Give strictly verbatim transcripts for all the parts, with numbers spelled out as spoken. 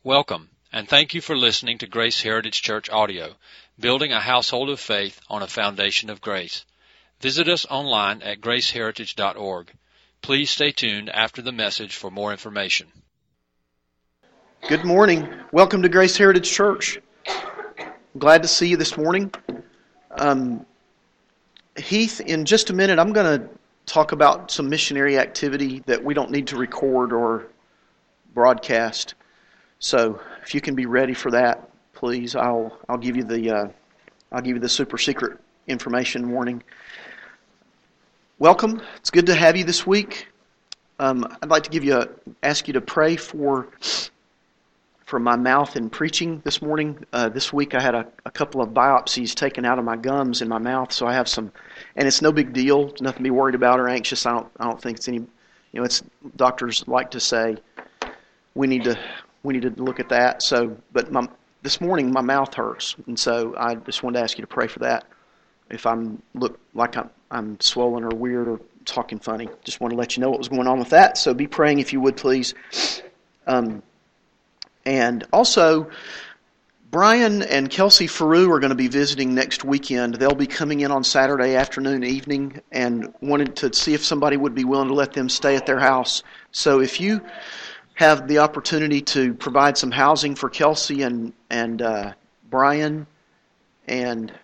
Welcome, and thank you for listening to Grace Heritage Church Audio, building a household of faith on a foundation of grace. Visit us online at grace heritage dot org. Please stay tuned after the message for more information. Good morning. Welcome to Grace Heritage Church. I'm glad to see you this morning. Um, Heath, in just a minute, I'm going to talk about some missionary activity that we don't need to record or broadcast. So, if you can be ready for that, please, I'll I'll give you the uh, I'll give you the super secret information warning. Welcome. It's good to have you this week. Um, I'd like to give you a, ask you to pray for for my mouth and preaching this morning. Uh, this week I had a, a couple of biopsies taken out of my gums in my mouth, so I have some, and it's no big deal. It's nothing to be worried about or anxious. I don't I don't think it's any. You know, it's doctors like to say we need to. We need to look at that. So, but my, this morning my mouth hurts, and so I just wanted to ask you to pray for that. If I'm look like I'm, I'm swollen or weird or talking funny, just want to let you know what was going on with that. So, be praying if you would, please. Um, and also, Brian and Kelsey Faru are going to be visiting next weekend. They'll be coming in on Saturday afternoon, evening, and wanted to see if somebody would be willing to let them stay at their house. So, if you have the opportunity to provide some housing for Kelsey and and uh, Brian and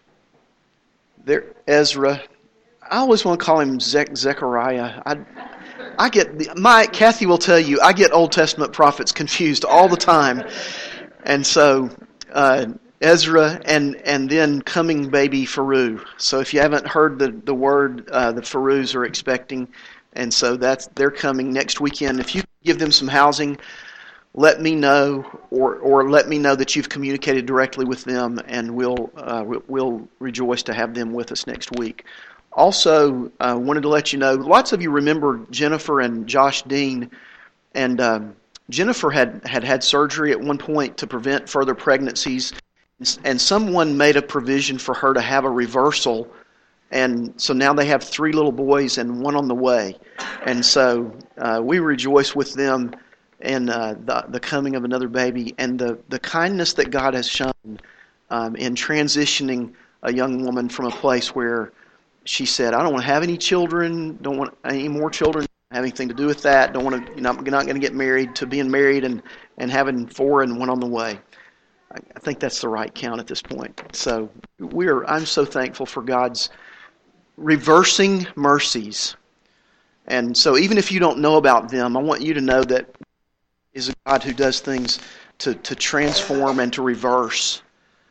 their Ezra. I always want to call him Zech, Zechariah. I I get the, my Kathy will tell you I get Old Testament prophets confused all the time, and so uh, Ezra and and then coming baby Faru. So if you haven't heard the the word, uh, the Farus are expecting. And so that's they're coming next weekend. If you give them some housing, let me know, or or let me know that you've communicated directly with them, and we'll uh, we'll rejoice to have them with us next week. Also, uh, wanted to let you know, lots of you remember Jennifer and Josh Dean, and um, Jennifer had, had had surgery at one point to prevent further pregnancies, and someone made a provision for her to have a reversal. And so now they have three little boys and one on the way. And so uh, we rejoice with them in uh, the, the coming of another baby and the, the kindness that God has shown um, in transitioning a young woman from a place where she said, I don't want to have any children, don't want any more children, don't have anything to do with that, don't want to, you know, I'm not going to get married, to being married and, and having four and one on the way. I think that's the right count at this point. So we're I'm so thankful for God's reversing mercies. And so even if you don't know about them, I want you to know that is a God who does things to, to transform and to reverse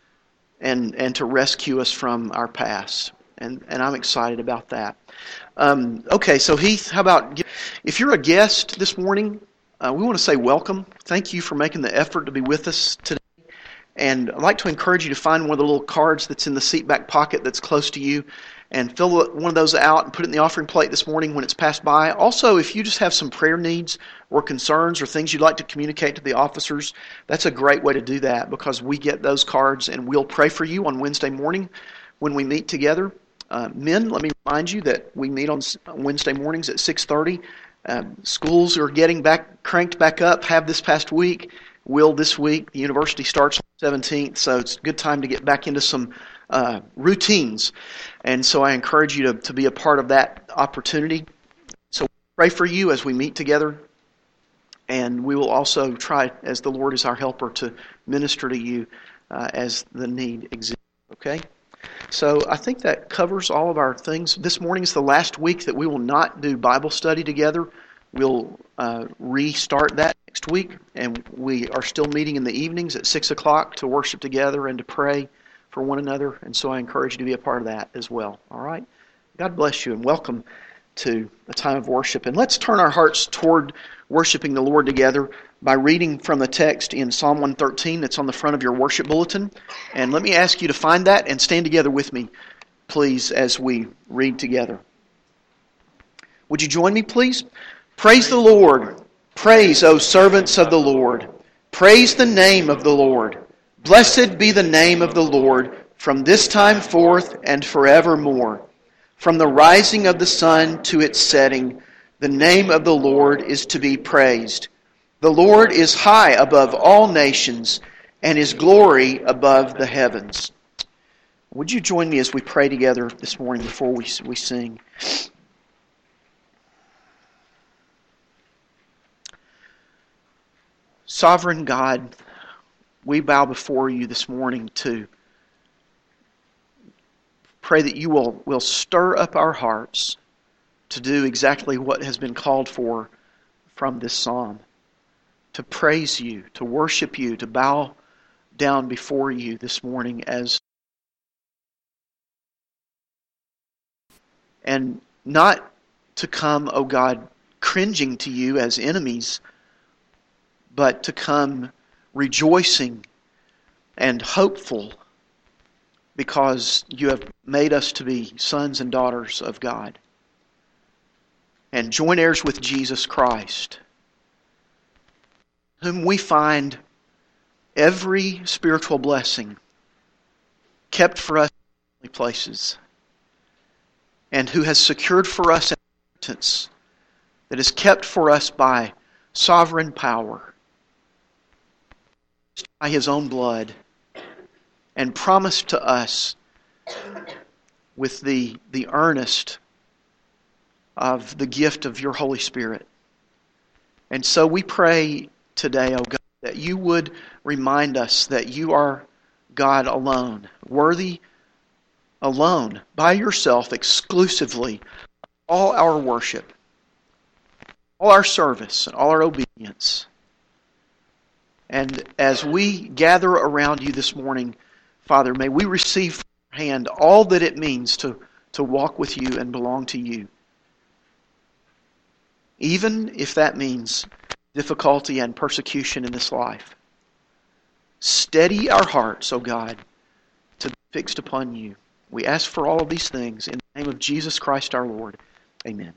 and and to rescue us from our past. And and I'm excited about that. Um, okay, so Heath, how about, if you're a guest this morning, uh, we want to say welcome. Thank you for making the effort to be with us today. And I'd like to encourage you to find one of the little cards that's in the seat back pocket that's close to you, and fill one of those out and put it in the offering plate this morning when it's passed by. Also, if you just have some prayer needs or concerns or things you'd like to communicate to the officers, that's a great way to do that, because we get those cards and we'll pray for you on Wednesday morning when we meet together. Uh, men, let me remind you that we meet on Wednesday mornings at six thirty. Um, schools are getting back cranked back up, have this past week, will this week. The university starts on the seventeenth, so it's a good time to get back into some Uh, routines, and so I encourage you to, to be a part of that opportunity. So pray for you as we meet together, and we will also try, as the Lord is our helper, to minister to you uh, as the need exists. Okay? So I think that covers all of our things. This morning is the last week that we will not do Bible study together. We'll uh, restart that next week, and we are still meeting in the evenings at six o'clock to worship together and to pray for one another, and so I encourage you to be a part of that as well. All right? God bless you, and welcome to a time of worship. And let's turn our hearts toward worshiping the Lord together by reading from the text in Psalm one thirteen that's on the front of your worship bulletin. And let me ask you to find that and stand together with me, please, as we read together. Would you join me, please? Praise the Lord. Praise, O servants of the Lord. Praise the name of the Lord. Blessed be the name of the Lord from this time forth and forevermore. From the rising of the sun to its setting, the name of the Lord is to be praised. The Lord is high above all nations, and His glory above the heavens. Would you join me as we pray together this morning before we, we sing? Sovereign God, we bow before you this morning to pray that you will, will stir up our hearts to do exactly what has been called for from this psalm. To praise you, to worship you, to bow down before you this morning as and not to come, O God, cringing to you as enemies, but to come rejoicing and hopeful because you have made us to be sons and daughters of God and joint heirs with Jesus Christ, whom we find every spiritual blessing kept for us in heavenly places, and who has secured for us an inheritance that is kept for us by sovereign power, by His own blood, and promised to us with the, the earnest of the gift of your Holy Spirit. And so we pray today, O God, that you would remind us that you are God alone, worthy alone, by yourself, exclusively, all our worship, all our service, and all our obedience. And as we gather around you this morning, Father, may we receive from your hand all that it means to, to walk with you and belong to you. Even if that means difficulty and persecution in this life. Steady our hearts, O God, to be fixed upon you. We ask for all of these things in the name of Jesus Christ our Lord. Amen.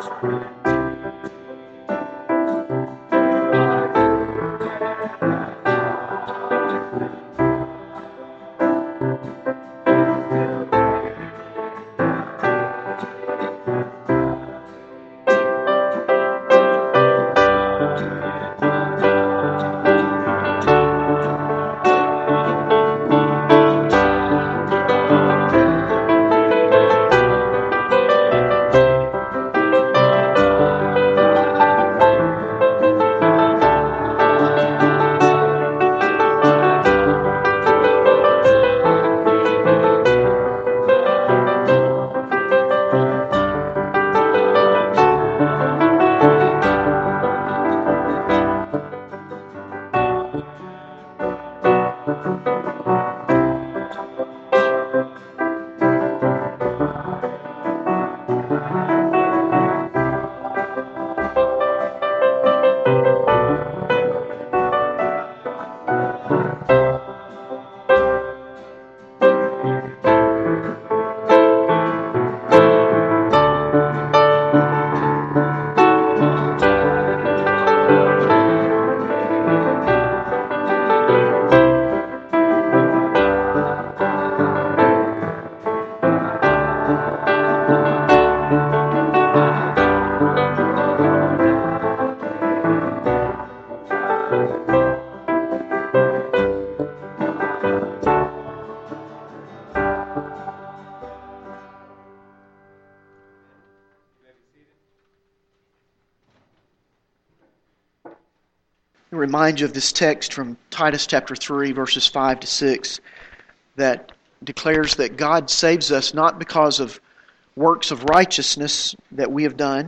I remind you of this text from Titus chapter three, verses five to six, that declares that God saves us not because of works of righteousness that we have done,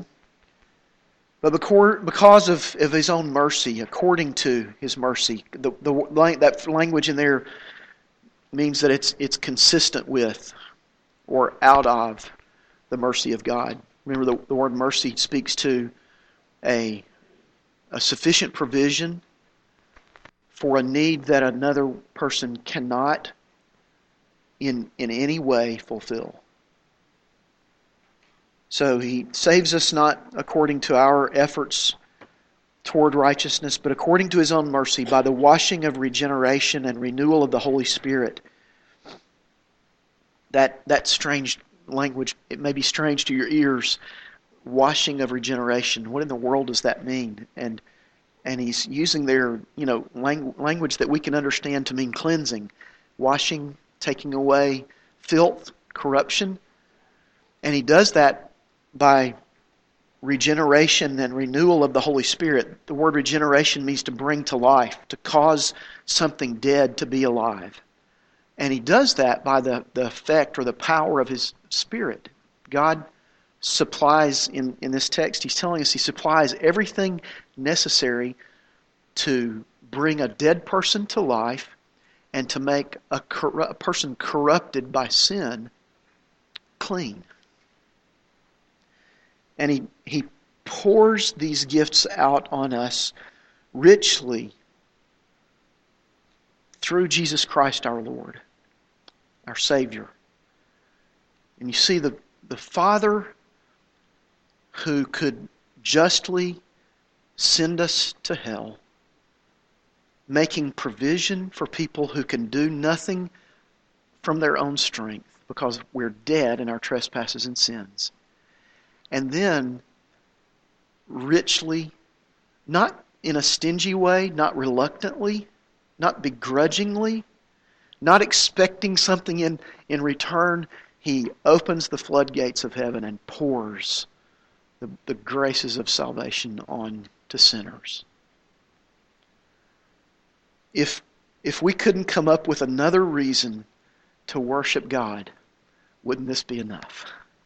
but because of, of His own mercy, according to His mercy. The, the, that language in there means that it's it's consistent with or out of the mercy of God. Remember, the, the word mercy speaks to a, a sufficient provision for a need that another person cannot in, in any way fulfill. So He saves us not according to our efforts toward righteousness, but according to His own mercy, by the washing of regeneration and renewal of the Holy Spirit. That that strange language, it may be strange to your ears, washing of regeneration. What in the world does that mean? And and He's using their, you know, langu- language that we can understand to mean cleansing, washing, taking away filth, corruption. And He does that by regeneration and renewal of the Holy Spirit. The word regeneration means to bring to life, to cause something dead to be alive. And He does that by the, the effect or the power of His Spirit. God supplies, in, in this text, He's telling us He supplies everything necessary to bring a dead person to life and to make a, corru- a person corrupted by sin clean. And he, he pours these gifts out on us richly through Jesus Christ our Lord, our Savior. And you see the, the Father who could justly send us to hell, making provision for people who can do nothing from their own strength because we're dead in our trespasses and sins. And then richly, not in a stingy way, not reluctantly, not begrudgingly, not expecting something in, in return, He opens the floodgates of heaven and pours the, the graces of salvation on to sinners. If, if we couldn't come up with another reason to worship God, wouldn't this be enough?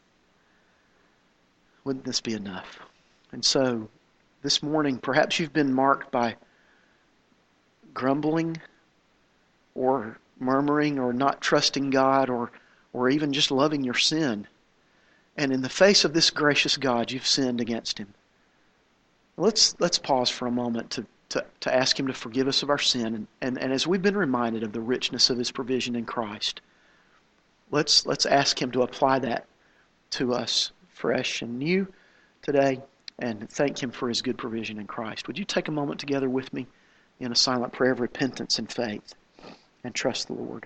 Wouldn't this be enough? And so, this morning, perhaps you've been marked by grumbling or murmuring or not trusting God or, or even just loving your sin. And in the face of this gracious God, you've sinned against Him. Let's let's pause for a moment to, to, to ask Him to forgive us of our sin. And, and, and as we've been reminded of the richness of His provision in Christ, let's let's ask Him to apply that to us fresh and new. today and thank Him for His good provision in Christ. Would you take a moment together with me in a silent prayer of repentance and faith and trust the Lord?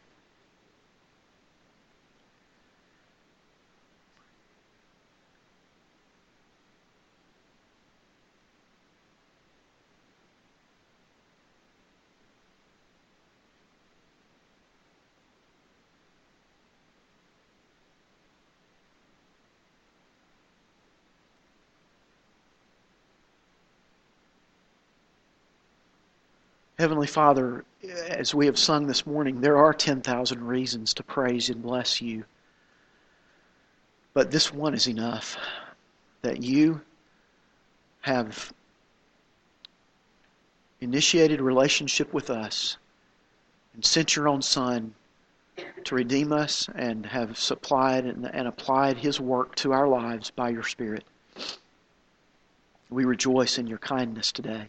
Heavenly Father, as we have sung this morning, there are ten thousand reasons to praise and bless You. But this one is enough, that You have initiated a relationship with us and sent Your own Son to redeem us and have supplied and, and applied His work to our lives by Your Spirit. We rejoice in Your kindness today.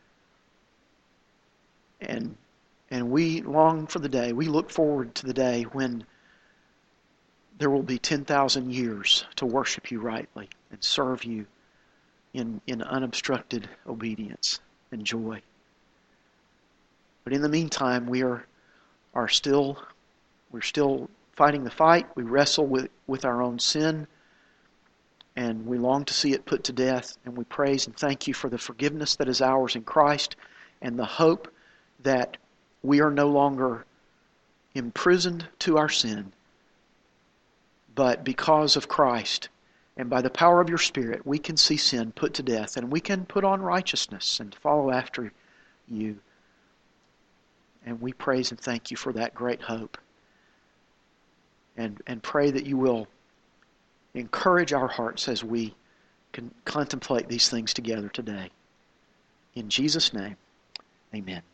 And and we long for the day, we look forward to the day when there will be ten thousand years to worship You rightly and serve You in, in unobstructed obedience and joy. But in the meantime, we are are still we're still fighting the fight. We wrestle with, with our own sin, and we long to see it put to death. And we praise and thank You for the forgiveness that is ours in Christ and the hope that we are no longer imprisoned to our sin, but because of Christ and by the power of Your Spirit, we can see sin put to death and we can put on righteousness and follow after You. And we praise and thank You for that great hope. And, and pray that You will encourage our hearts as we can contemplate these things together today. In Jesus' name, amen.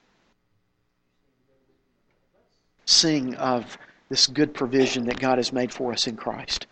Sing of this good provision that God has made for us in Christ.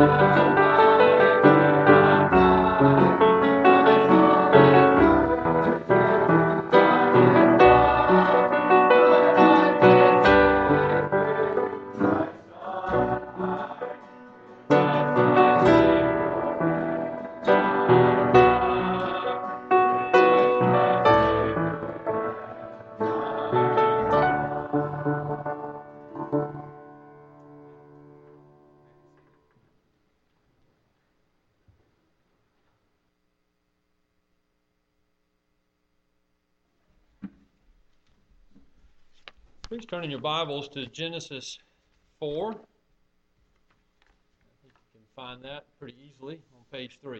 Please turn in your Bibles to Genesis four. I think you can find that pretty easily on page three.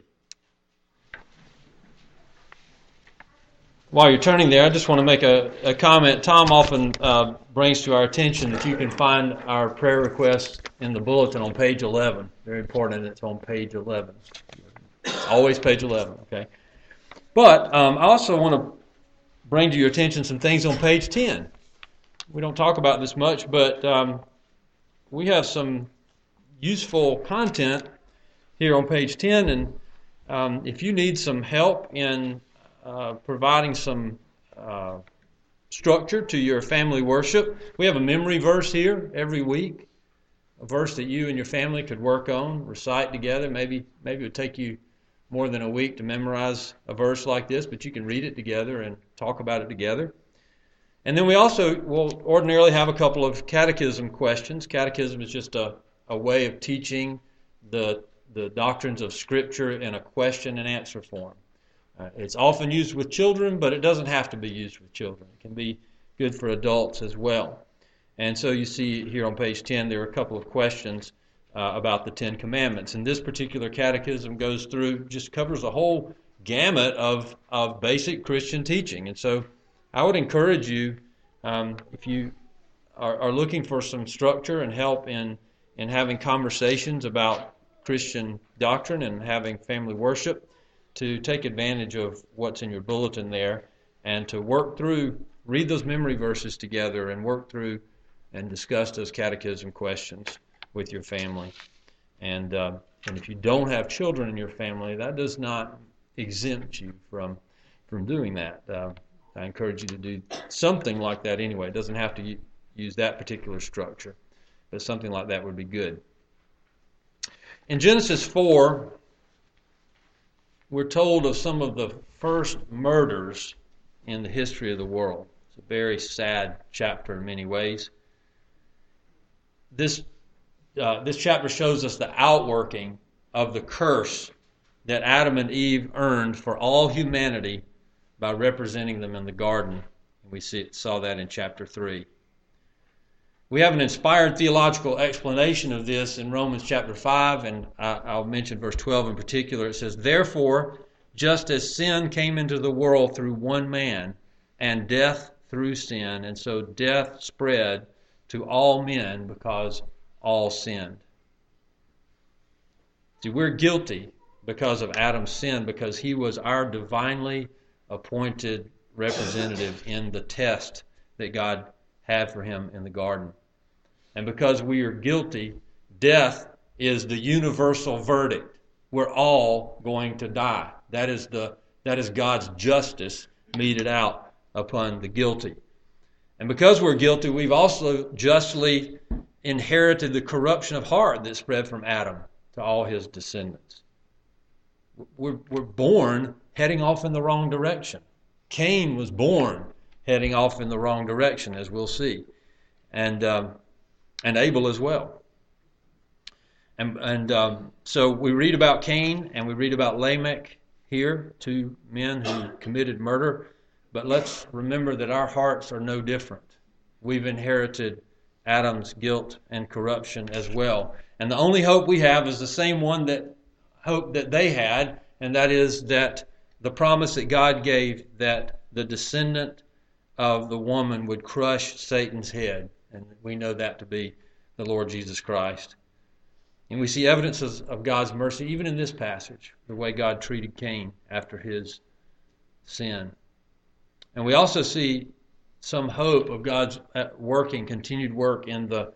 While you're turning there, I just want to make a, a comment. Tom often uh, brings to our attention that you can find our prayer requests in the bulletin on page eleven. Very important, it's on page eleven. Always page eleven, okay? But um, I also want to bring to your attention some things on page ten. We don't talk about this much, but um, we have some useful content here on page ten, and um, if you need some help in uh, providing some uh, structure to your family worship, we have a memory verse here every week, a verse that you and your family could work on, recite together. Maybe, maybe it would take you more than a week to memorize a verse like this, but you can read it together and talk about it together. And then we also will ordinarily have a couple of catechism questions. Catechism is just a, a way of teaching the, the doctrines of Scripture in a question and answer form. Uh, it's often used with children, but it doesn't have to be used with children. It can be good for adults as well. And so you see here on page ten, there are a couple of questions uh, about the Ten Commandments. And this particular catechism goes through, just covers a whole gamut of, of basic Christian teaching. And so I would encourage you, um, if you are, are looking for some structure and help in, in having conversations about Christian doctrine and having family worship, to take advantage of what's in your bulletin there and to work through, read those memory verses together and work through and discuss those catechism questions with your family. And, uh, and if you don't have children in your family, that does not exempt you from, from doing that. Uh, I encourage you to do something like that anyway. It doesn't have to use that particular structure, but something like that would be good. In Genesis four, we're told of some of the first murders in the history of the world. It's a very sad chapter in many ways. This, uh, this chapter shows us the outworking of the curse that Adam and Eve earned for all humanity by representing them in the garden. We see, saw that in chapter three. We have an inspired theological explanation of this in Romans chapter five, and I, I'll mention verse twelve in particular. It says, "Therefore, just as sin came into the world through one man, and death through sin, and so death spread to all men because all sinned." See, we're guilty because of Adam's sin, because he was our divinely appointed representative in the test that God had for him in the garden. And because we are guilty, death is the universal verdict. We're all going to die. That is the that is God's justice meted out upon the guilty. And because we're guilty, we've also justly inherited the corruption of heart that spread from Adam to all his descendants. We're, we're born heading off in the wrong direction. Cain was born heading off in the wrong direction, as we'll see, and um, and Abel as well. And and um, so we read about Cain and we read about Lamech here, two men who committed murder. But let's remember that our hearts are no different. We've inherited Adam's guilt and corruption as well, and the only hope we have is the same one that hope that they had, and that is that the promise that God gave, that the descendant of the woman would crush Satan's head. And we know that to be the Lord Jesus Christ. And we see evidences of God's mercy even in this passage, the way God treated Cain after his sin. And we also see some hope of God's working, continued work in the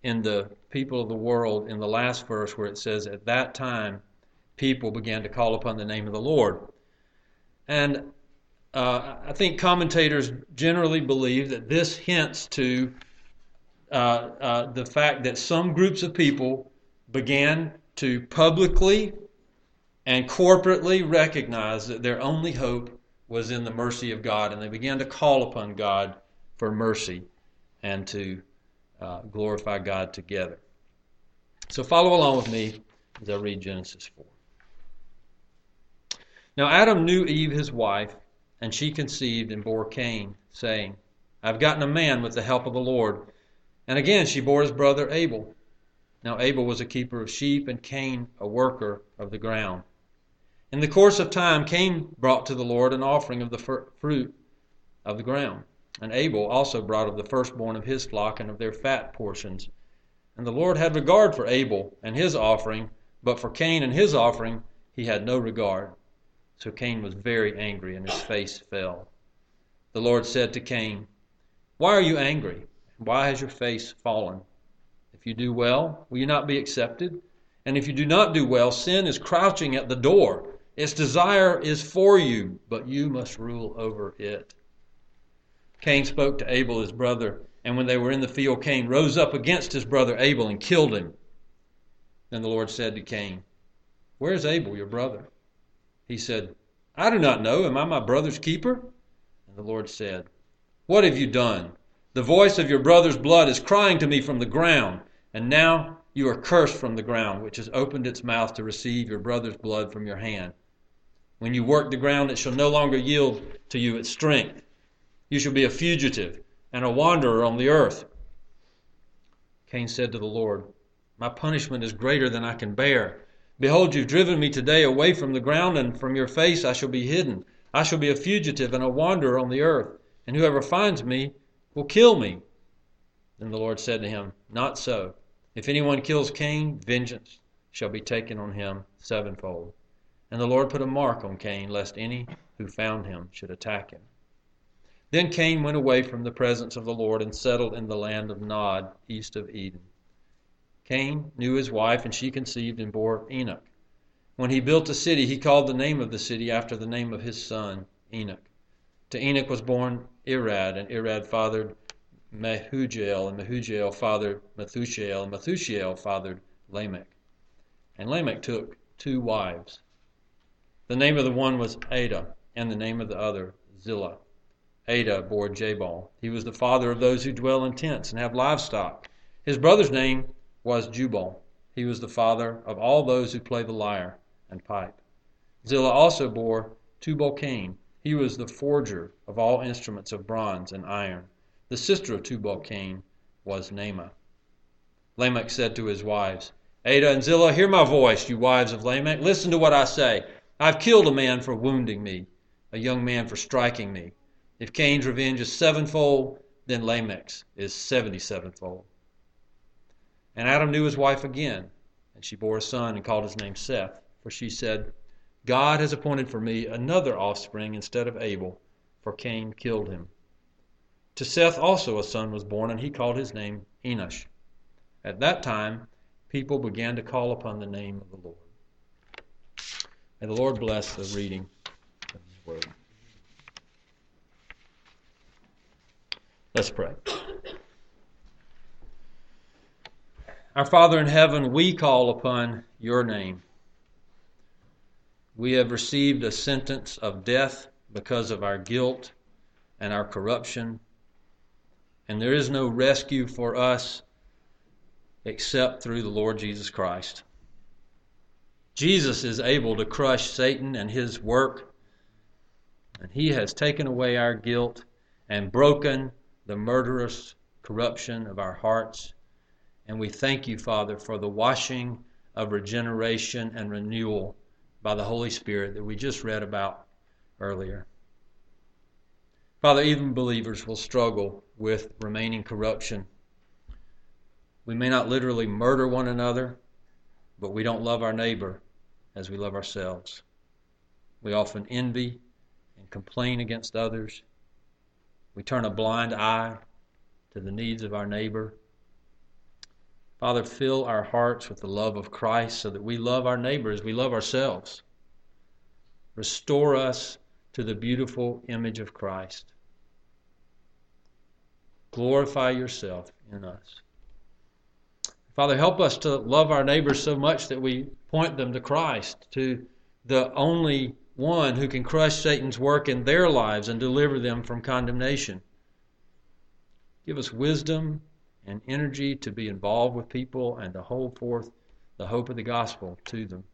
in the people of the world in the last verse where it says, at that time, people began to call upon the name of the Lord. And uh, I think commentators generally believe that this hints to uh, uh, the fact that some groups of people began to publicly and corporately recognize that their only hope was in the mercy of God, and they began to call upon God for mercy and to uh, glorify God together. So follow along with me as I read Genesis four. Now Adam knew Eve his wife, and she conceived and bore Cain, saying, I have gotten a man with the help of the Lord. And again she bore his brother Abel. Now Abel was a keeper of sheep, and Cain a worker of the ground. In the course of time, Cain brought to the Lord an offering of the fruit of the ground. And Abel also brought of the firstborn of his flock and of their fat portions. And the Lord had regard for Abel and his offering, but for Cain and his offering he had no regard. So Cain was very angry, and his face fell. The Lord said to Cain, Why are you angry? Why has your face fallen? If you do well, will you not be accepted? And if you do not do well, sin is crouching at the door. Its desire is for you, but you must rule over it. Cain spoke to Abel his brother, and when they were in the field, Cain rose up against his brother Abel and killed him. Then the Lord said to Cain, Where is Abel, your brother? He said, I do not know. Am I my brother's keeper? And the Lord said, What have you done? The voice of your brother's blood is crying to me from the ground, and now you are cursed from the ground, which has opened its mouth to receive your brother's blood from your hand. When you work the ground, it shall no longer yield to you its strength. You shall be a fugitive and a wanderer on the earth. Cain said to the Lord, My punishment is greater than I can bear. Behold, you've driven me today away from the ground, and from your face I shall be hidden. I shall be a fugitive and a wanderer on the earth, and whoever finds me will kill me. Then the Lord said to him, Not so. If anyone kills Cain, vengeance shall be taken on him sevenfold. And the Lord put a mark on Cain, lest any who found him should attack him. Then Cain went away from the presence of the Lord and settled in the land of Nod, east of Eden. Cain knew his wife, and she conceived and bore Enoch. When he built a city, he called the name of the city after the name of his son, Enoch. To Enoch was born Irad, and Irad fathered Mehujael, and Mehujael fathered Methushael, and Methushael fathered Lamech. And Lamech took two wives. The name of the one was Adah, and the name of the other Zillah. Adah bore Jabal. He was the father of those who dwell in tents and have livestock. His brother's name was Jubal. He was the father of all those who play the lyre and pipe. Zillah also bore Tubal-Cain. He was the forger of all instruments of bronze and iron. The sister of Tubal-Cain was Naamah. Lamech said to his wives, Adah and Zillah, hear my voice, you wives of Lamech. Listen to what I say. I've killed a man for wounding me, a young man for striking me. If Cain's revenge is sevenfold, then Lamech's is seventy-sevenfold. And Adam knew his wife again, and she bore a son and called his name Seth, for she said, God has appointed for me another offspring instead of Abel, for Cain killed him. To Seth also a son was born, and he called his name Enosh. At that time, people began to call upon the name of the Lord. May the Lord bless the reading of his word. Let's pray. Our Father in heaven, we call upon your name. We have received a sentence of death because of our guilt and our corruption, and there is no rescue for us except through the Lord Jesus Christ. Jesus is able to crush Satan and his work, and he has taken away our guilt and broken the murderous corruption of our hearts. And we thank you, Father, for the washing of regeneration and renewal by the Holy Spirit that we just read about earlier. Father, even believers will struggle with remaining corruption. We may not literally murder one another, but we don't love our neighbor as we love ourselves. We often envy and complain against others. We turn a blind eye to the needs of our neighbor. Father, fill our hearts with the love of Christ so that we love our neighbors, we love ourselves. Restore us to the beautiful image of Christ. Glorify yourself in us. Father, help us to love our neighbors so much that we point them to Christ, to the only one who can crush Satan's work in their lives and deliver them from condemnation. Give us wisdom and energy to be involved with people and to hold forth the hope of the gospel to them.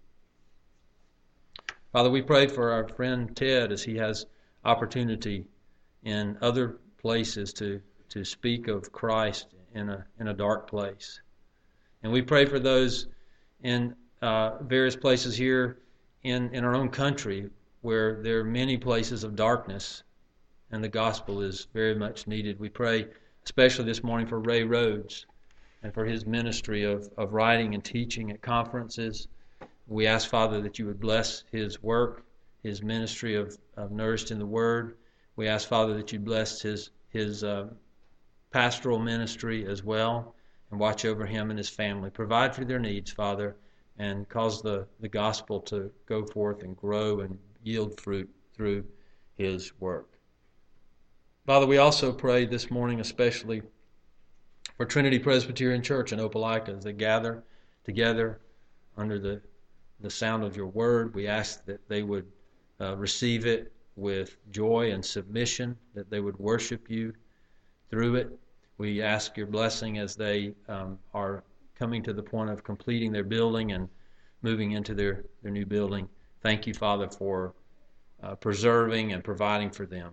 Father, we pray for our friend Ted as he has opportunity in other places to, to speak of Christ in a, in a dark place. And we pray for those in uh, various places here in, in our own country where there are many places of darkness and the gospel is very much needed. We pray especially this morning for Ray Rhodes and for his ministry of, of writing and teaching at conferences. We ask, Father, that you would bless his work, his ministry of, of Nourished in the Word. We ask, Father, that you bless his, his uh, pastoral ministry as well, and watch over him and his family. Provide for their needs, Father, and cause the, the gospel to go forth and grow and yield fruit through his work. Father, we also pray this morning especially for Trinity Presbyterian Church in Opelika as they gather together under the, the sound of your word. We ask that they would uh, receive it with joy and submission, that they would worship you through it. We ask your blessing as they um, are coming to the point of completing their building and moving into their, their new building. Thank you, Father, for uh, preserving and providing for them.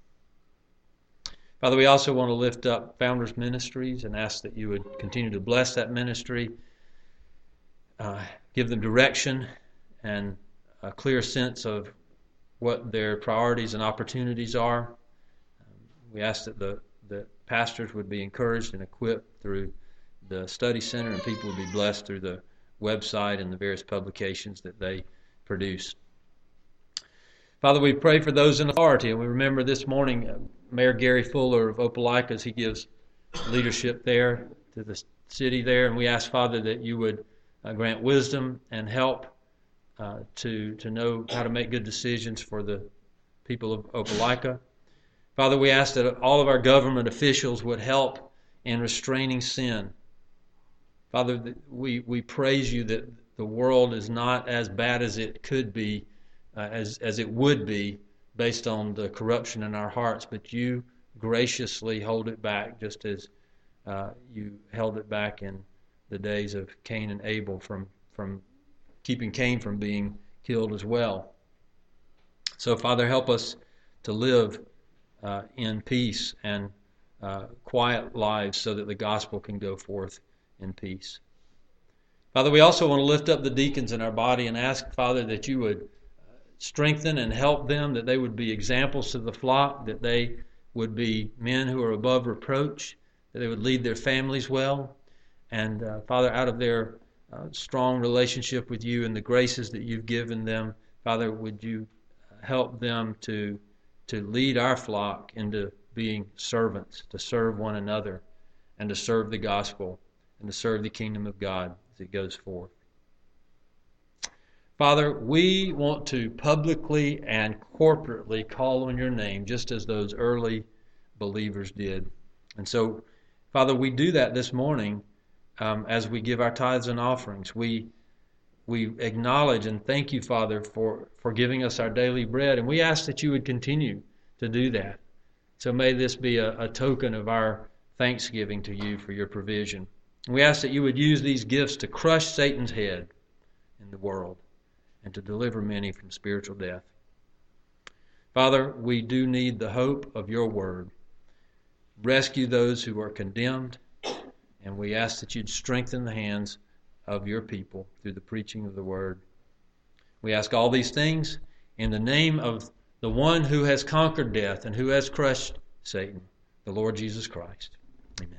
Father, we also want to lift up Founders Ministries and ask that you would continue to bless that ministry, uh, give them direction and a clear sense of what their priorities and opportunities are. Um, we ask that the, the pastors would be encouraged and equipped through the study center, and people would be blessed through the website and the various publications that they produce. Father, we pray for those in authority, and we remember this morning uh, Mayor Gary Fuller of Opelika as he gives leadership there to the city there, and we ask, Father, that you would uh, grant wisdom and help uh, to to know how to make good decisions for the people of Opelika. Father, we ask that all of our government officials would help in restraining sin. Father, we, we praise you that the world is not as bad as it could be, uh, as, as it would be, based on the corruption in our hearts, but you graciously hold it back, just as uh, you held it back in the days of Cain and Abel from, from keeping Cain from being killed as well. So, Father, help us to live uh, in peace and uh, quiet lives so that the gospel can go forth in peace. Father, we also want to lift up the deacons in our body and ask, Father, that you would strengthen and help them, that they would be examples to the flock, that they would be men who are above reproach, that they would lead their families well. And, uh, Father, out of their uh, strong relationship with you and the graces that you've given them, Father, would you help them to to lead our flock into being servants, to serve one another, and to serve the gospel, and to serve the kingdom of God as it goes forth. Father, we want to publicly and corporately call on your name, just as those early believers did. And so, Father, we do that this morning um, as we give our tithes and offerings. We we acknowledge and thank you, Father, for, for giving us our daily bread, and we ask that you would continue to do that. So may this be a, a token of our thanksgiving to you for your provision. We ask that you would use these gifts to crush Satan's head in the world and to deliver many from spiritual death. Father, we do need the hope of your word. Rescue those who are condemned, and we ask that you'd strengthen the hands of your people through the preaching of the word. We ask all these things in the name of the one who has conquered death and who has crushed Satan, the Lord Jesus Christ. Amen.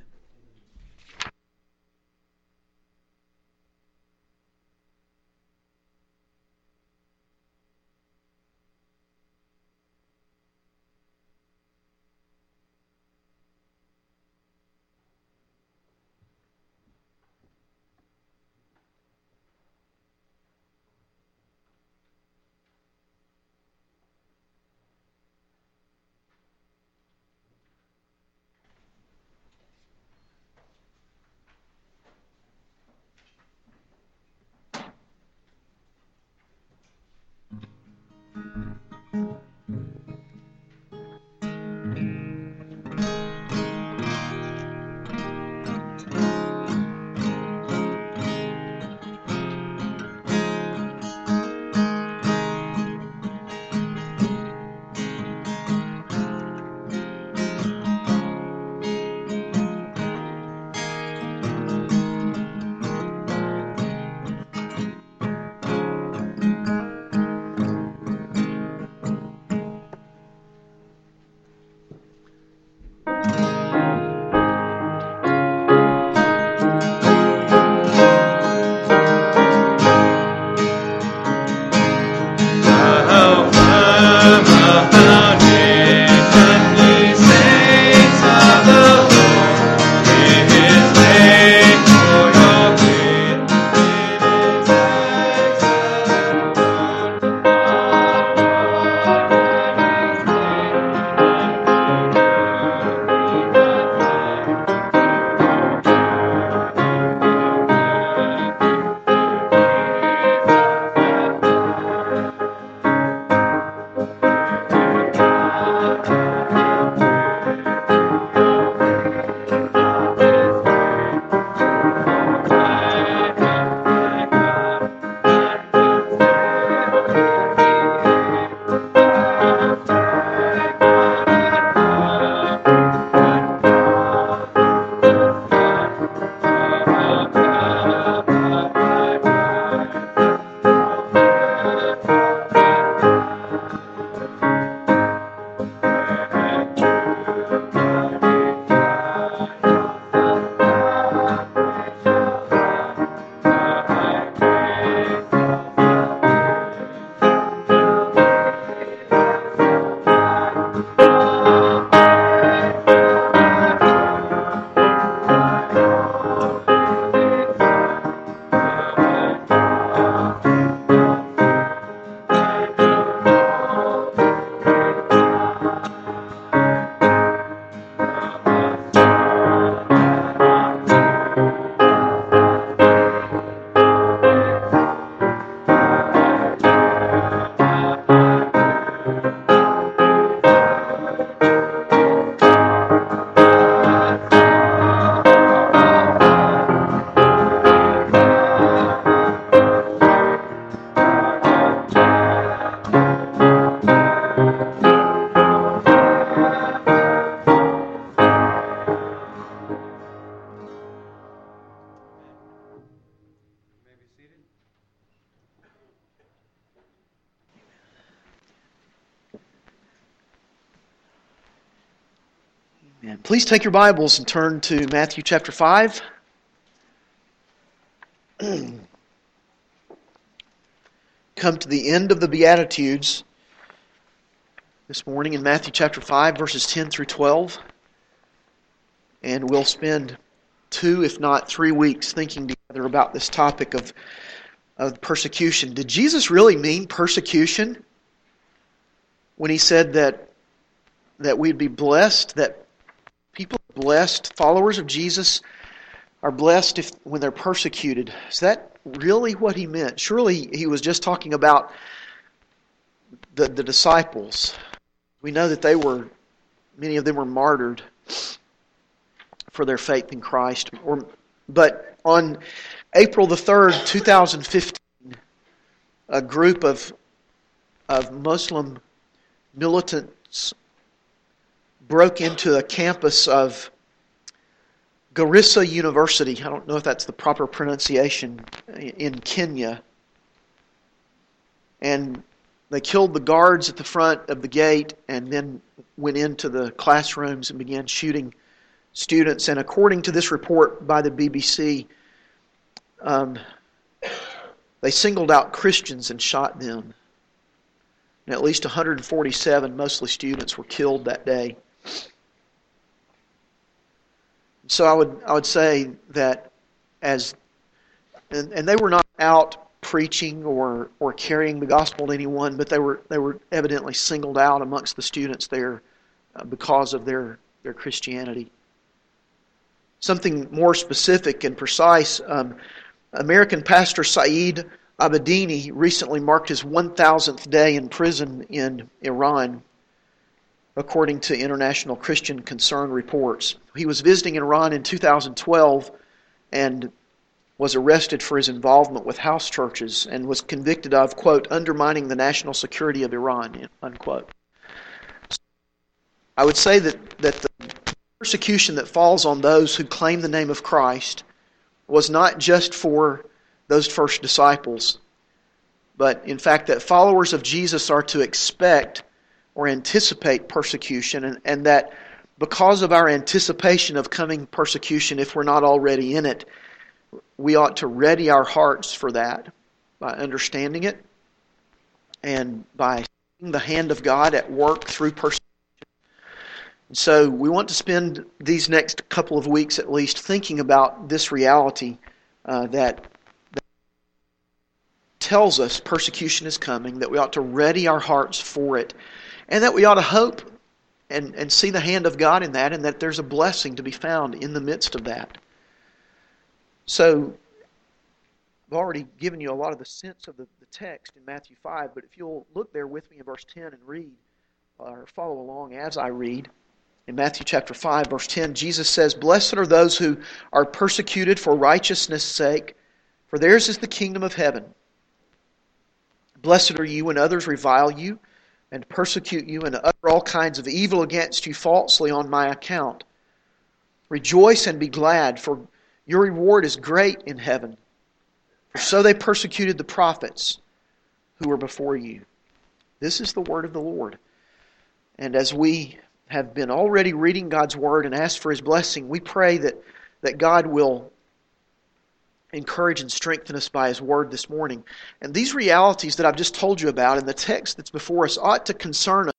And please take your Bibles and turn to Matthew chapter five. Come to the end of the Beatitudes this morning in Matthew chapter five, verses ten through twelve. And we'll spend two, if not three weeks thinking together about this topic of, of persecution. Did Jesus really mean persecution when He said that, that we'd be blessed, that people are blessed, followers of Jesus are blessed if when they're persecuted? Is that really what He meant? Surely He was just talking about the, the disciples. We know that they were, many of them were martyred for their faith in Christ. Or, but on April the third, two thousand fifteen, a group of, of Muslim militants broke into a campus of Garissa University. I don't know if that's the proper pronunciation, in Kenya. And they killed the guards at the front of the gate and then went into the classrooms and began shooting students. And according to this report by the B B C, um, they singled out Christians and shot them. And at least one hundred forty-seven, mostly students, were killed that day. So I would I would say that as and, and they were not out preaching or, or carrying the gospel to anyone, but they were they were evidently singled out amongst the students there uh, because of their, their Christianity. Something more specific and precise, um, American pastor Saeed Abedini recently marked his one thousandth day in prison in Iran, according to International Christian Concern reports. He was visiting Iran in two thousand twelve and was arrested for his involvement with house churches and was convicted of, quote, undermining the national security of Iran, unquote. I would say that, that the persecution that falls on those who claim the name of Christ was not just for those first disciples, but in fact that followers of Jesus are to expect or anticipate persecution, and, and that because of our anticipation of coming persecution, if we're not already in it, we ought to ready our hearts for that by understanding it and by seeing the hand of God at work through persecution. So we want to spend these next couple of weeks at least thinking about this reality uh, that, that tells us persecution is coming, that we ought to ready our hearts for it, and that we ought to hope and, and see the hand of God in that, and that there's a blessing to be found in the midst of that. So I've already given you a lot of the sense of the, the text in Matthew five, but if you'll look there with me in verse ten and read, or follow along as I read. In Matthew chapter five, verse ten, Jesus says, "Blessed are those who are persecuted for righteousness' sake, for theirs is the kingdom of heaven. Blessed are you when others revile you and persecute you and utter all kinds of evil against you falsely on my account. Rejoice and be glad, for your reward is great in heaven. For so they persecuted the prophets who were before you." This is the word of the Lord. And as we have been already reading God's Word and ask for His blessing, we pray that, that God will encourage and strengthen us by His Word this morning. And these realities that I've just told you about in the text that's before us ought to concern us.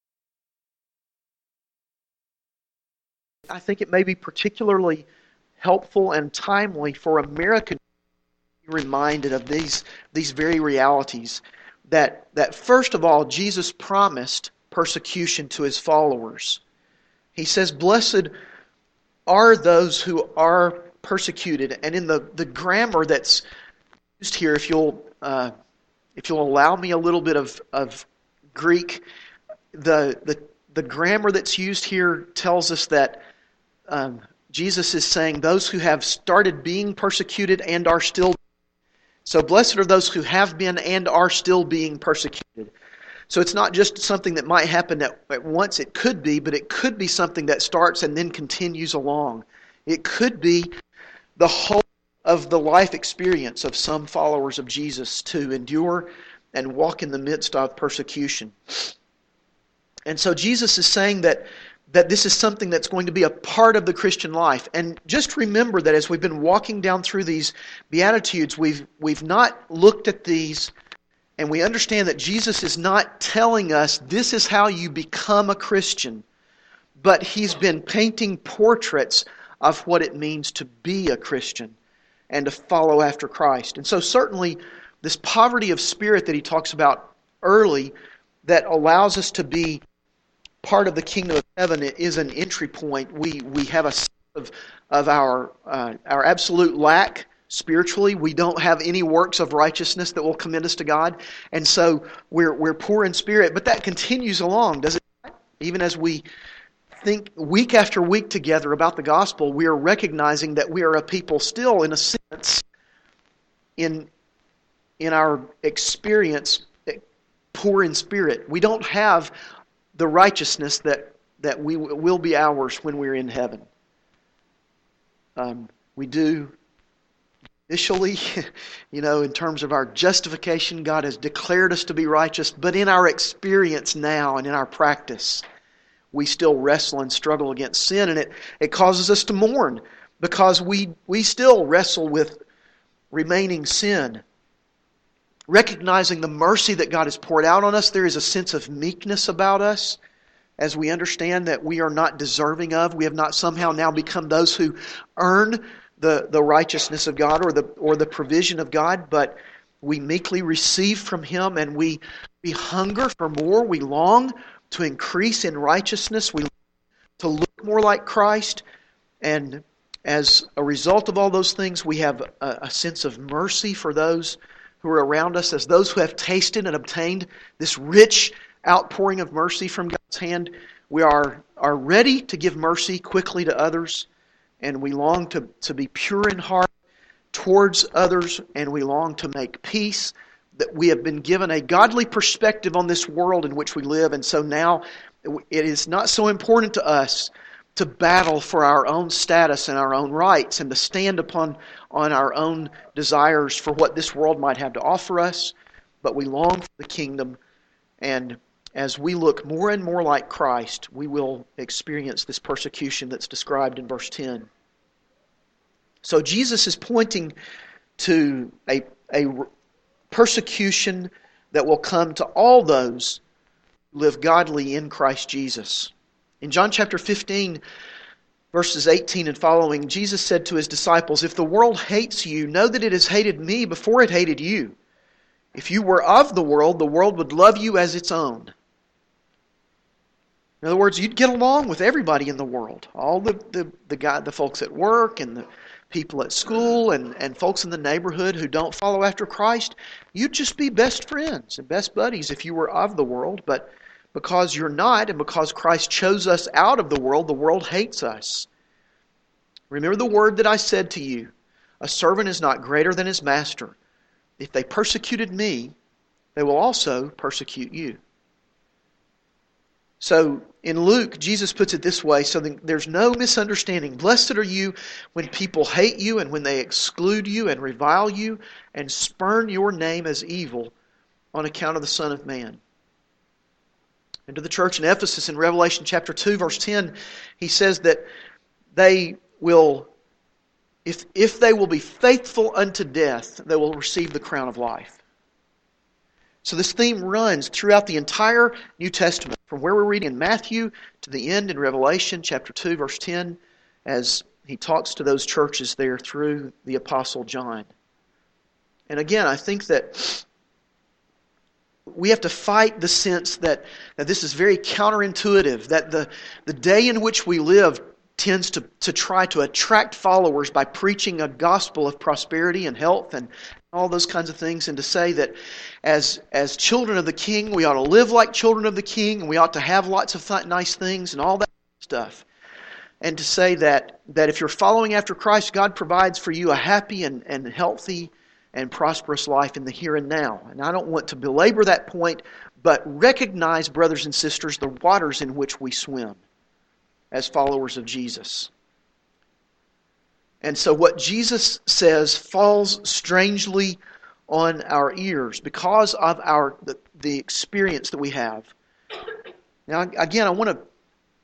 I think it may be particularly helpful and timely for Americans to be reminded of these, these very realities. That, that first of all, Jesus promised persecution to His followers. He says, blessed are those who are persecuted. And in the, the grammar that's used here, if you'll uh, if you'll allow me a little bit of, of Greek, the, the the grammar that's used here tells us that um, Jesus is saying those who have started being persecuted and are still. So blessed are those who have been and are still being persecuted. So it's not just something that might happen at, at once. It could be, but it could be something that starts and then continues along. It could be the whole of the life experience of some followers of Jesus to endure and walk in the midst of persecution. And so Jesus is saying that, that this is something that's going to be a part of the Christian life. And just remember that as we've been walking down through these Beatitudes, we've we've not looked at these, and we understand that Jesus is not telling us this is how you become a Christian, but He's been painting portraits of what it means to be a Christian and to follow after Christ. And so certainly this poverty of spirit that He talks about early that allows us to be part of the kingdom of heaven is an entry point. We we have a sense of, of our uh, our absolute lack spiritually. We don't have any works of righteousness that will commend us to God, and so we're we're poor in spirit. But that continues along, does it not? Even as we think week after week together about the gospel, we are recognizing that we are a people still, in a sense, in in our experience, poor in spirit. We don't have the righteousness that, that we will be ours when we're in heaven. Um, we do initially, you know, in terms of our justification, God has declared us to be righteous, but in our experience now and in our practice, we still wrestle and struggle against sin, and it, it causes us to mourn because we, we still wrestle with remaining sin. Recognizing the mercy that God has poured out on us, there is a sense of meekness about us as we understand that we are not deserving of. We have not somehow now become those who earn the, the righteousness of God or the or the provision of God, but we meekly receive from Him, and we, we hunger for more. We long to increase in righteousness. We long to look more like Christ, and as a result of all those things, we have a, a sense of mercy for those who are around us, as those who have tasted and obtained this rich outpouring of mercy from God's hand. We are, are ready to give mercy quickly to others, and we long to, to be pure in heart towards others, and we long to make peace. That we have been given a godly perspective on this world in which we live, and so now it is not so important to us to battle for our own status and our own rights and to stand upon on our own desires for what this world might have to offer us, but we long for the kingdom, and as we look more and more like Christ, we will experience this persecution that's described in verse ten. So Jesus is pointing to a, a persecution that will come to all those who live godly in Christ Jesus. In John chapter fifteen, verses eighteen and following, Jesus said to His disciples, "If the world hates you, know that it has hated me before it hated you. If you were of the world, the world would love you as its own." In other words, you'd get along with everybody in the world. All the, the, the, guy, the folks at work and the people at school and, and folks in the neighborhood who don't follow after Christ. You'd just be best friends and best buddies if you were of the world, but because you're not, and because Christ chose us out of the world, the world hates us. Remember the word that I said to you, a servant is not greater than his master. If they persecuted me, they will also persecute you. So in Luke, Jesus puts it this way, so that there's no misunderstanding. Blessed are you when people hate you and when they exclude you and revile you and spurn your name as evil on account of the Son of Man. And to the church in Ephesus in Revelation chapter two, verse ten, he says that they will, if, if they will be faithful unto death, they will receive the crown of life. So this theme runs throughout the entire New Testament, from where we're reading in Matthew to the end in Revelation chapter two, verse ten, as he talks to those churches there through the Apostle John. And again, I think that we have to fight the sense that, that this is very counterintuitive, that the, the day in which we live tends to, to try to attract followers by preaching a gospel of prosperity and health and all those kinds of things, and to say that as as children of the King, we ought to live like children of the King, and we ought to have lots of th- nice things and all that stuff. And to say that, that if you're following after Christ, God provides for you a happy and, and healthy and prosperous life in the here and now. And I don't want to belabor that point, but recognize, brothers and sisters, the waters in which we swim as followers of Jesus. And so what Jesus says falls strangely on our ears because of our the, the experience that we have. Now, again, I want to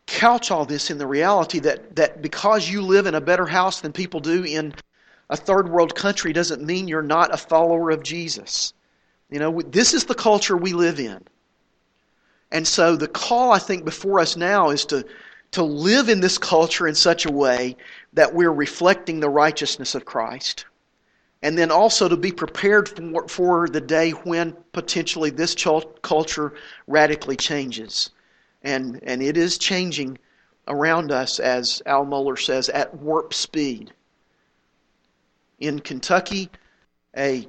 couch all this in the reality that, that because you live in a better house than people do in a third world country doesn't mean you're not a follower of Jesus. You know, this is the culture we live in. And so the call, I think, before us now is to, to live in this culture in such a way that we're reflecting the righteousness of Christ. And then also to be prepared for, for the day when potentially this culture radically changes. And, and it is changing around us, as Al Mohler says, at warp speed. In Kentucky, a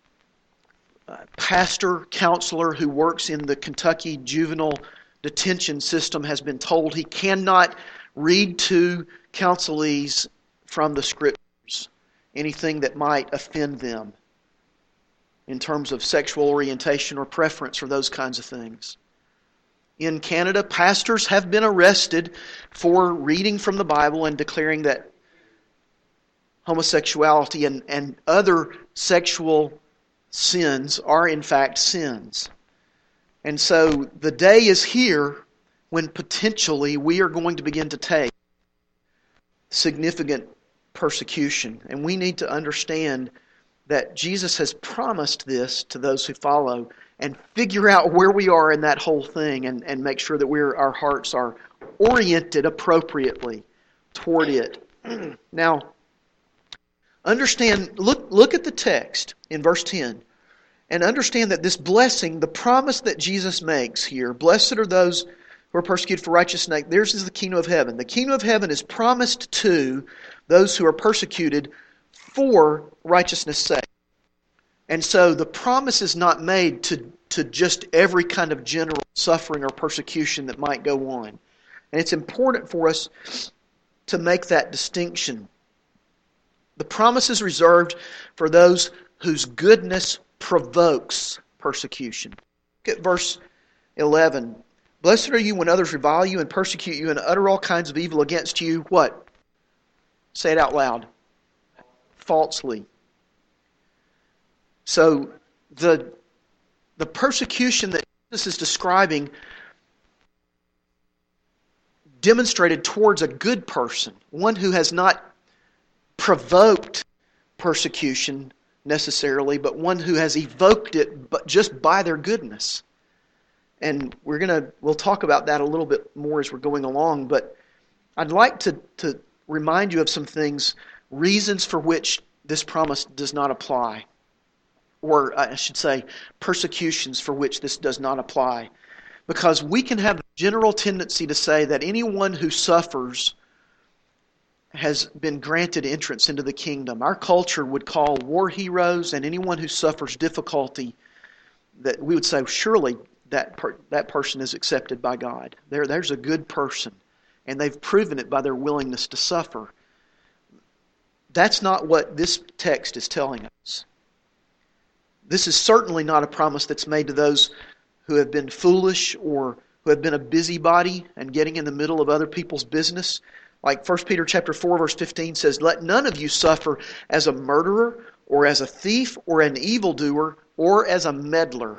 pastor, counselor who works in the Kentucky juvenile detention system has been told he cannot read to counselees from the Scriptures anything that might offend them in terms of sexual orientation or preference or those kinds of things. In Canada, pastors have been arrested for reading from the Bible and declaring that homosexuality and, and other sexual sins are in fact sins. And so the day is here when potentially we are going to begin to take significant persecution. And we need to understand that Jesus has promised this to those who follow and figure out where we are in that whole thing and, and make sure that we're, our hearts are oriented appropriately toward it. Now, understand, look, look at the text in verse ten and understand that this blessing, the promise that Jesus makes here, blessed are those who are persecuted for righteousness' sake, theirs is the kingdom of heaven. The kingdom of heaven is promised to those who are persecuted for righteousness' sake. And so the promise is not made to, to just every kind of general suffering or persecution that might go on. And it's important for us to make that distinction. The promise is reserved for those whose goodness provokes persecution. Look at verse eleven. Blessed are you when others revile you and persecute you and utter all kinds of evil against you. What? Say it out loud. Falsely. So the, the persecution that Jesus is describing demonstrated towards a good person, one who has not provoked persecution necessarily, but one who has evoked it but just by their goodness. And we're gonna we'll talk about that a little bit more as we're going along, but I'd like to, to remind you of some things, reasons for which this promise does not apply. Or I should say, persecutions for which this does not apply. Because we can have a general tendency to say that anyone who suffers has been granted entrance into the kingdom. Our culture would call war heroes and anyone who suffers difficulty, that we would say, surely that per, that person is accepted by God. There, there's a good person. And they've proven it by their willingness to suffer. That's not what this text is telling us. This is certainly not a promise that's made to those who have been foolish or who have been a busybody and getting in the middle of other people's business. Like First Peter chapter four, verse fifteen says, let none of you suffer as a murderer or as a thief or an evildoer or as a meddler.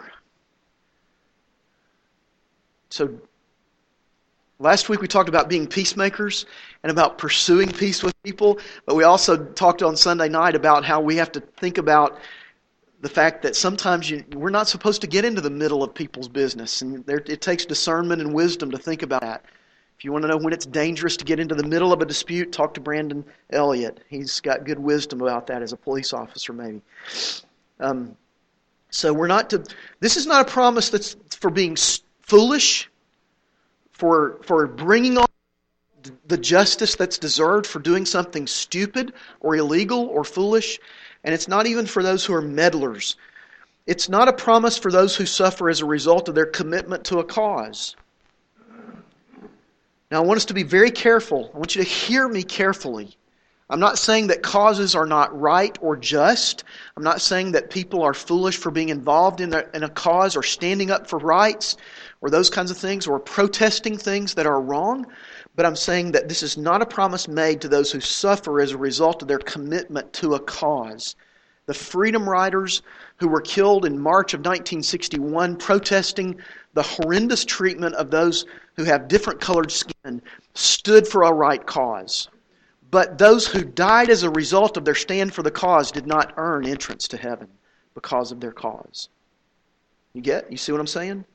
So last week we talked about being peacemakers and about pursuing peace with people, but we also talked on Sunday night about how we have to think about the fact that sometimes you, we're not supposed to get into the middle of people's business, and there, it takes discernment and wisdom to think about that. If you want to know when it's dangerous to get into the middle of a dispute, talk to Brandon Elliott. He's got good wisdom about that as a police officer, maybe. Um, so we're not to. This is not a promise that's for being foolish, for for bringing on the justice that's deserved for doing something stupid or illegal or foolish. And it's not even for those who are meddlers. It's not a promise for those who suffer as a result of their commitment to a cause. Now, I want us to be very careful. I want you to hear me carefully. I'm not saying that causes are not right or just. I'm not saying that people are foolish for being involved in a, in a cause or standing up for rights or those kinds of things or protesting things that are wrong. But I'm saying that this is not a promise made to those who suffer as a result of their commitment to a cause. The Freedom Riders who were killed in March of nineteen sixty-one protesting the horrendous treatment of those who have different colored skin stood for a right cause. But those who died as a result of their stand for the cause did not earn entrance to heaven because of their cause. You get? You see what I'm saying?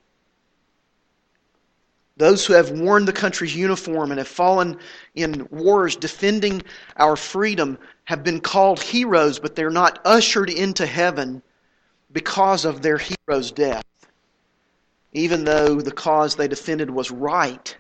Those who have worn the country's uniform and have fallen in wars defending our freedom have been called heroes, but they're not ushered into heaven because of their hero's death. Even though the cause they defended was right.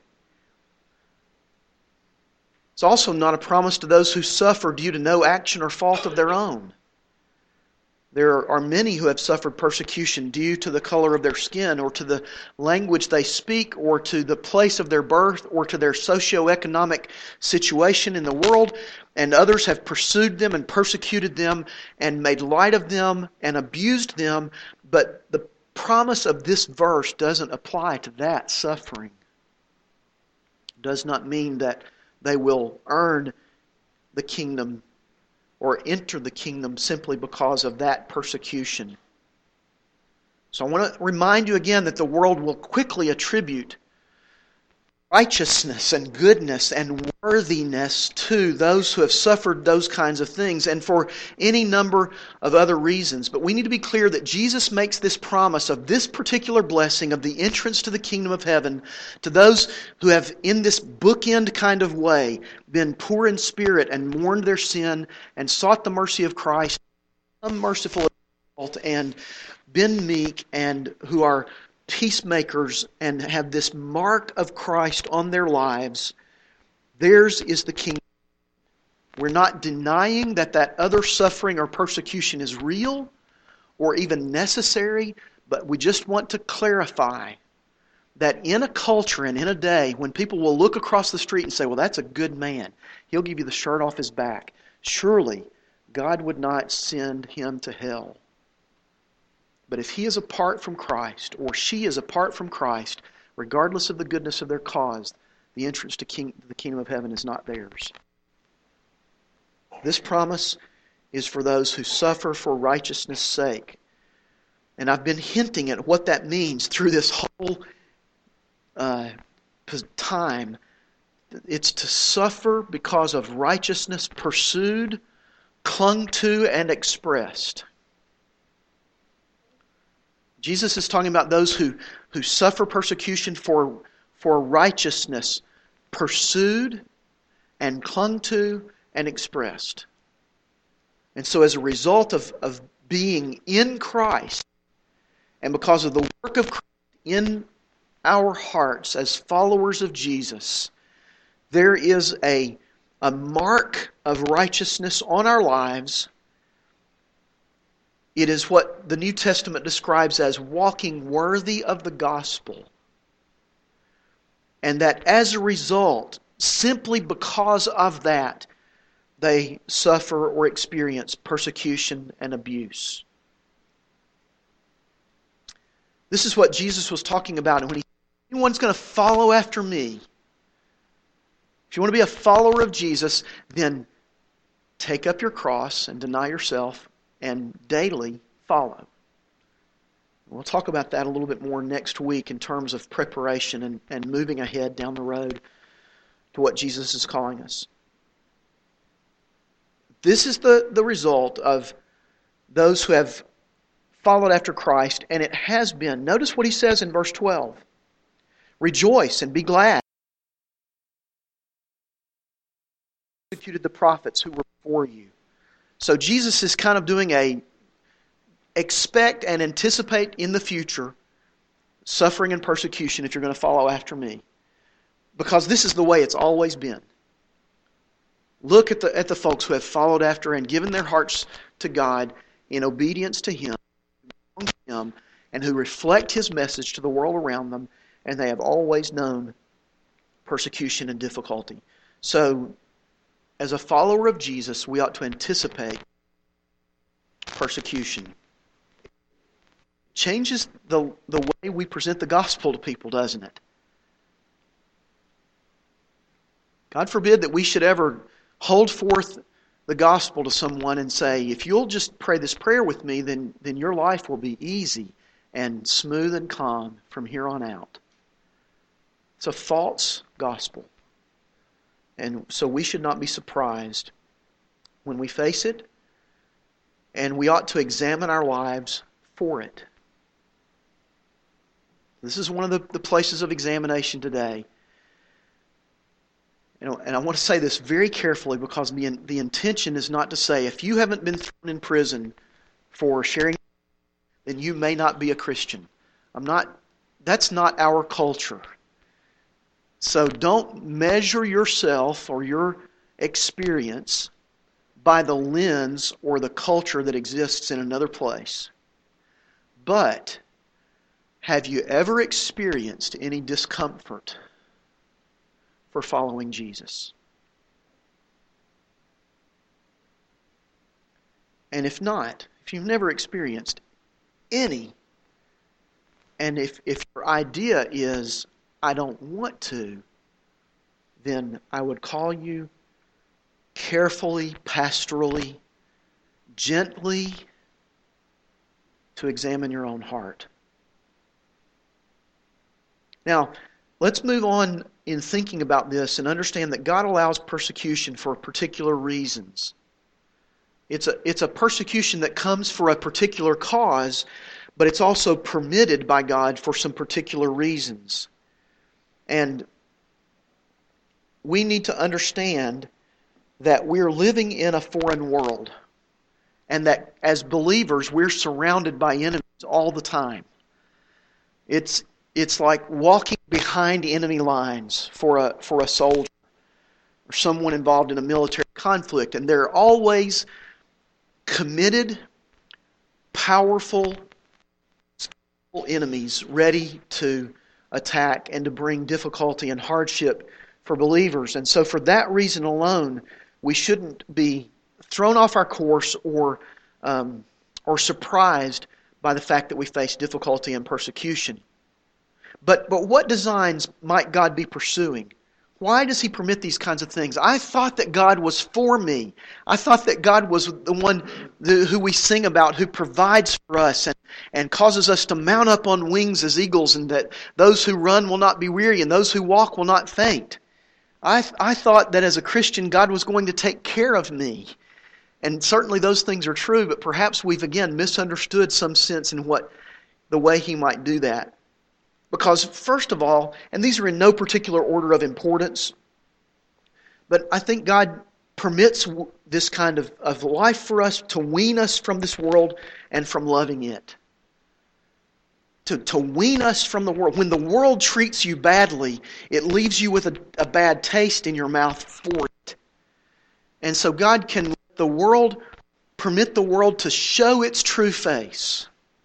It's also not a promise to those who suffer due to no action or fault of their own. There are many who have suffered persecution due to the color of their skin, or to the language they speak, or to the place of their birth, or to their socioeconomic situation in the world, and others have pursued them and persecuted them and made light of them and abused them, but the promise of this verse doesn't apply to that suffering. It does not mean that they will earn the kingdom or enter the kingdom simply because of that persecution. So I want to remind you again that the world will quickly attribute righteousness and goodness and worthiness to those who have suffered those kinds of things, and for any number of other reasons. But we need to be clear that Jesus makes this promise of this particular blessing of the entrance to the kingdom of heaven to those who have, in this bookend kind of way, been poor in spirit and mourned their sin and sought the mercy of Christ, unmerciful and been meek, and who are peacemakers and have this mark of Christ on their lives. Theirs is the kingdom. We're not denying that that other suffering or persecution is real or even necessary, but we just want to clarify that in a culture and in a day when people will look across the street and say, well, that's a good man. He'll give you the shirt off his back. Surely God would not send him to hell. But if he is apart from Christ, or she is apart from Christ, regardless of the goodness of their cause, the entrance to king, the kingdom of heaven is not theirs. This promise is for those who suffer for righteousness' sake. And I've been hinting at what that means through this whole uh, time. It's to suffer because of righteousness pursued, clung to, and expressed. Jesus is talking about those who, who suffer persecution for, for righteousness, pursued and clung to and expressed. And so as a result of, of being in Christ, and because of the work of Christ in our hearts as followers of Jesus, there is a, a mark of righteousness on our lives. It is what the New Testament describes as walking worthy of the gospel. And that as a result, simply because of that, they suffer or experience persecution and abuse. This is what Jesus was talking about. And when he said, anyone's going to follow after me, if you want to be a follower of Jesus, then take up your cross and deny yourself and daily follow. We'll talk about that a little bit more next week in terms of preparation and, and moving ahead down the road to what Jesus is calling us. This is the, the result of those who have followed after Christ, and it has been. Notice what he says in verse twelve. Rejoice and be glad. Executed the prophets who were before you. So Jesus is kind of doing a expect and anticipate in the future suffering and persecution if you're going to follow after me. Because this is the way it's always been. Look at the at the folks who have followed after and given their hearts to God in obedience to Him, Him, and who reflect His message to the world around them, and they have always known persecution and difficulty. So, as a follower of Jesus, we ought to anticipate persecution. It changes the, the way we present the gospel to people, doesn't it? God forbid that we should ever hold forth the gospel to someone and say, if you'll just pray this prayer with me, then, then your life will be easy and smooth and calm from here on out. It's a false gospel. And so we should not be surprised when we face it, and we ought to examine our lives for it. This is one of the, the places of examination today. And, and I want to say this very carefully, because the, the intention is not to say, if you haven't been thrown in prison for sharing, then you may not be a Christian. I'm not. That's not our culture. So don't measure yourself or your experience by the lens or the culture that exists in another place. But have you ever experienced any discomfort for following Jesus? And if not, if you've never experienced any, and if, if your idea is, I don't want to, then I would call you carefully, pastorally, gently to examine your own heart. Now, let's move on in thinking about this and understand that God allows persecution for particular reasons. It's a, it's a persecution that comes for a particular cause, but it's also permitted by God for some particular reasons. And we need to understand that we're living in a foreign world, and that as believers we're surrounded by enemies all the time. It's it's like walking behind enemy lines for a for a soldier or someone involved in a military conflict, and they're always committed, powerful enemies ready to attack and to bring difficulty and hardship for believers. And so for that reason alone, we shouldn't be thrown off our course or um, or surprised by the fact that we face difficulty and persecution. But but what designs might God be pursuing? Why does He permit these kinds of things? I thought that God was for me. I thought that God was the one who we sing about, who provides for us and, and causes us to mount up on wings as eagles, and that those who run will not be weary and those who walk will not faint. I, I thought that as a Christian, God was going to take care of me. And certainly those things are true, but perhaps we've again misunderstood some sense in what the way He might do that. Because first of all, and these are in no particular order of importance, but I think God permits this kind of, of life for us to wean us from this world and from loving it. To, to wean us from the world. When the world treats you badly, it leaves you with a, a bad taste in your mouth for it. And so God can let the world, permit the world to show its true face.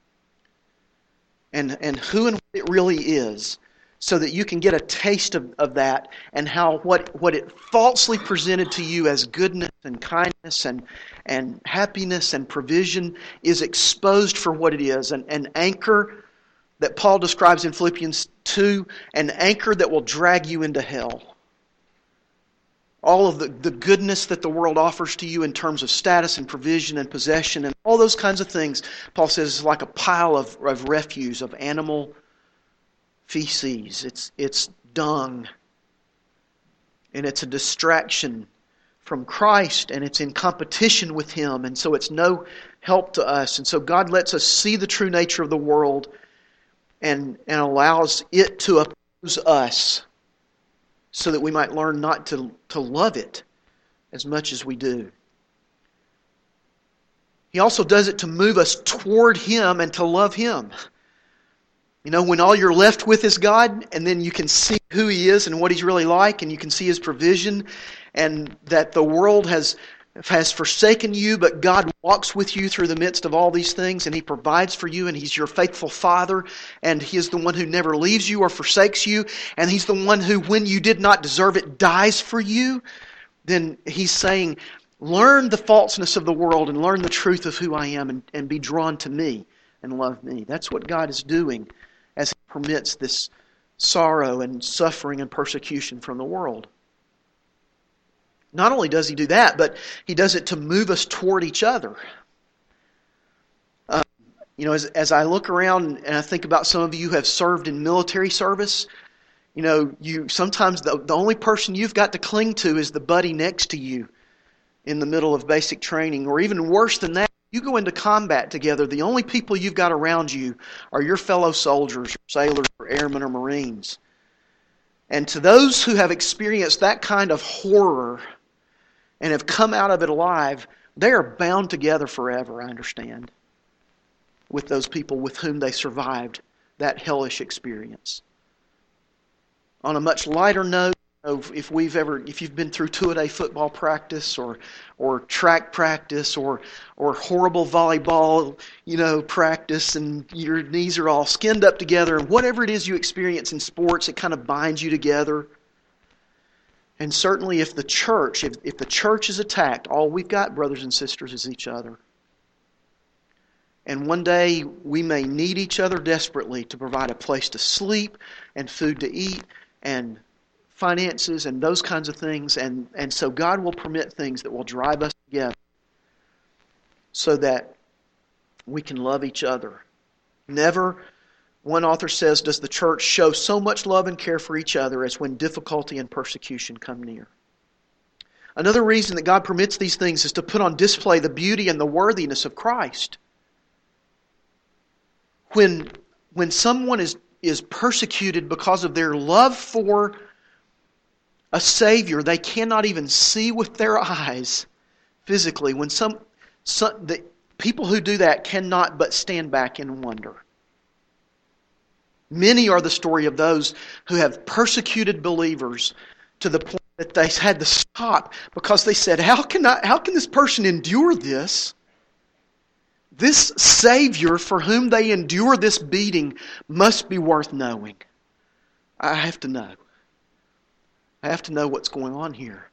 And, and who and what it really is, so that you can get a taste of, of that, and how what, what it falsely presented to you as goodness and kindness and, and happiness and provision is exposed for what it is, an, an anchor that Paul describes in Philippians two, an anchor that will drag you into hell. All of the, the goodness that the world offers to you in terms of status and provision and possession and all those kinds of things, Paul says, is like a pile of, of refuse, of animal feces. It's, it's dung. And it's a distraction from Christ, and it's in competition with Him, and so it's no help to us. And so God lets us see the true nature of the world and, and allows it to oppose us, so that we might learn not to, to love it as much as we do. He also does it to move us toward Him and to love Him. You know, when all you're left with is God, and then you can see who He is and what He's really like, and you can see His provision, and that the world has has forsaken you, but God walks with you through the midst of all these things, and He provides for you, and He's your faithful Father, and He is the one who never leaves you or forsakes you, and He's the one who, when you did not deserve it, dies for you. Then He's saying, learn the falseness of the world and learn the truth of who I am, and, and be drawn to me and love me. That's what God is doing as He permits this sorrow and suffering and persecution from the world. Not only does He do that, but He does it to move us toward each other. Uh, you know, as, as I look around and I think about some of you who have served in military service, you know, you sometimes the, the only person you've got to cling to is the buddy next to you in the middle of basic training. Or even worse than that, you go into combat together, the only people you've got around you are your fellow soldiers, or sailors, or airmen, or Marines. And to those who have experienced that kind of horror and have come out of it alive, they are bound together forever, I understand, with those people with whom they survived that hellish experience. On a much lighter note, if we've ever, if you've been through two-a-day football practice or or track practice or or horrible volleyball, you know, practice, and your knees are all skinned up together, and whatever it is you experience in sports, it kind of binds you together. And certainly, if the church, if if the church is attacked, all we've got, brothers and sisters, is each other. And one day we may need each other desperately to provide a place to sleep and food to eat and finances and those kinds of things. And, and so God will permit things that will drive us together so that we can love each other. Never, one author says, does the church show so much love and care for each other as when difficulty and persecution come near. Another reason that God permits these things is to put on display the beauty and the worthiness of Christ. When, when someone is, is persecuted because of their love for a Savior they cannot even see with their eyes physically, when some, some the people who do that cannot but stand back and wonder. Many are the story of those who have persecuted believers to the point that they had to stop because they said, how can I, how can this person endure this? This Savior for whom they endure this beating must be worth knowing. I have to know. I have to know what's going on here.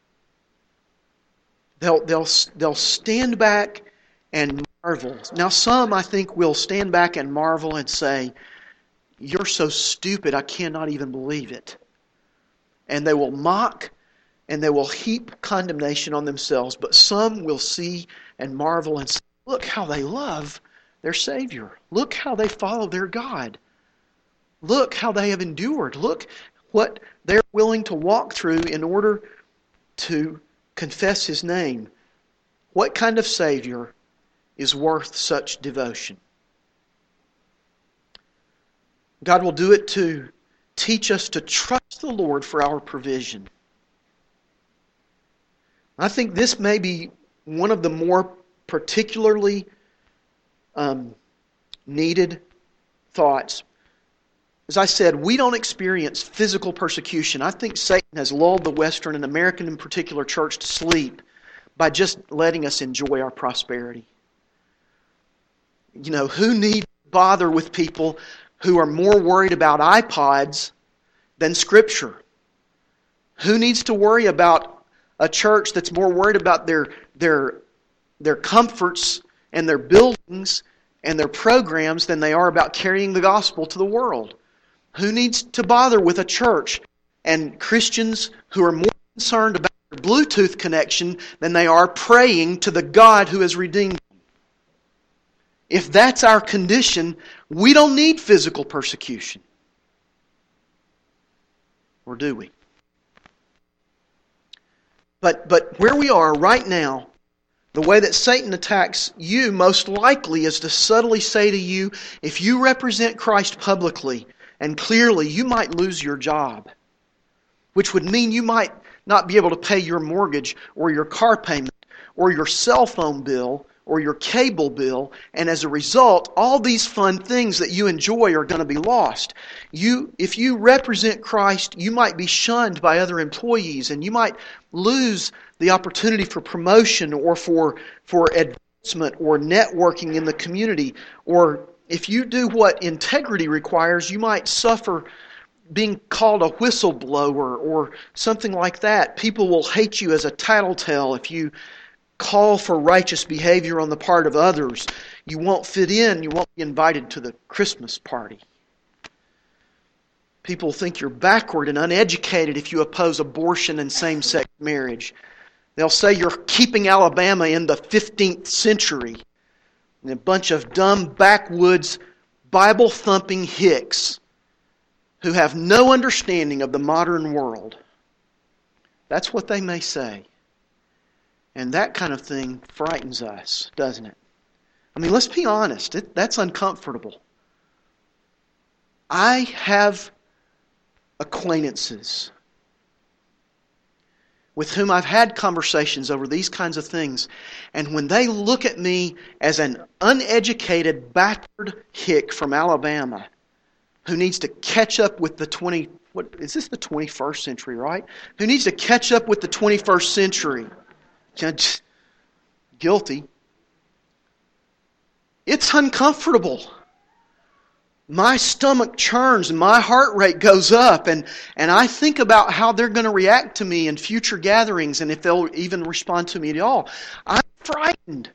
They'll, they'll, they'll stand back and marvel. Now some, I think, will stand back and marvel and say, you're so stupid, I cannot even believe it. And they will mock and they will heap condemnation on themselves. But some will see and marvel and say, look how they love their Savior. Look how they follow their God. Look how they have endured. Look what they're willing to walk through in order to confess His name. What kind of Savior is worth such devotion? God will do it to teach us to trust the Lord for our provision. I think this may be one of the more particularly um, needed thoughts. As I said, we don't experience physical persecution. I think Satan has lulled the Western and American in particular church to sleep by just letting us enjoy our prosperity. You know, who needs to bother with people who are more worried about iPods than Scripture? Who needs to worry about a church that's more worried about their their their comforts and their buildings and their programs than they are about carrying the gospel to the world? Who needs to bother with a church and Christians who are more concerned about their Bluetooth connection than they are praying to the God who has redeemed them? If that's our condition, we don't need physical persecution. Or do we? But, but where we are right now, the way that Satan attacks you most likely is to subtly say to you, if you represent Christ publicly and clearly, you might lose your job, which would mean you might not be able to pay your mortgage or your car payment or your cell phone bill or your cable bill, and as a result, all these fun things that you enjoy are going to be lost. You, if you represent Christ, you might be shunned by other employees, and you might lose the opportunity for promotion or for, for advancement or networking in the community. Or if you do what integrity requires, you might suffer being called a whistleblower or something like that. People will hate you as a tattletale if you call for righteous behavior on the part of others. You won't fit in. You won't be invited to the Christmas party. People think you're backward and uneducated if you oppose abortion and same-sex marriage. They'll say you're keeping Alabama in the fifteenth century. And a bunch of dumb backwoods, Bible-thumping hicks who have no understanding of the modern world. That's what they may say. And that kind of thing frightens us, doesn't it? I mean, let's be honest. It, that's uncomfortable. I have acquaintances with whom I've had conversations over these kinds of things. And when they look at me as an uneducated, backward hick from Alabama who needs to catch up with the twenty, what is this the twenty-first century, right? Who needs to catch up with the twenty-first century. Guilty. It's uncomfortable. My stomach churns and my heart rate goes up, and, and I think about how they're going to react to me in future gatherings and if they'll even respond to me at all. I'm frightened.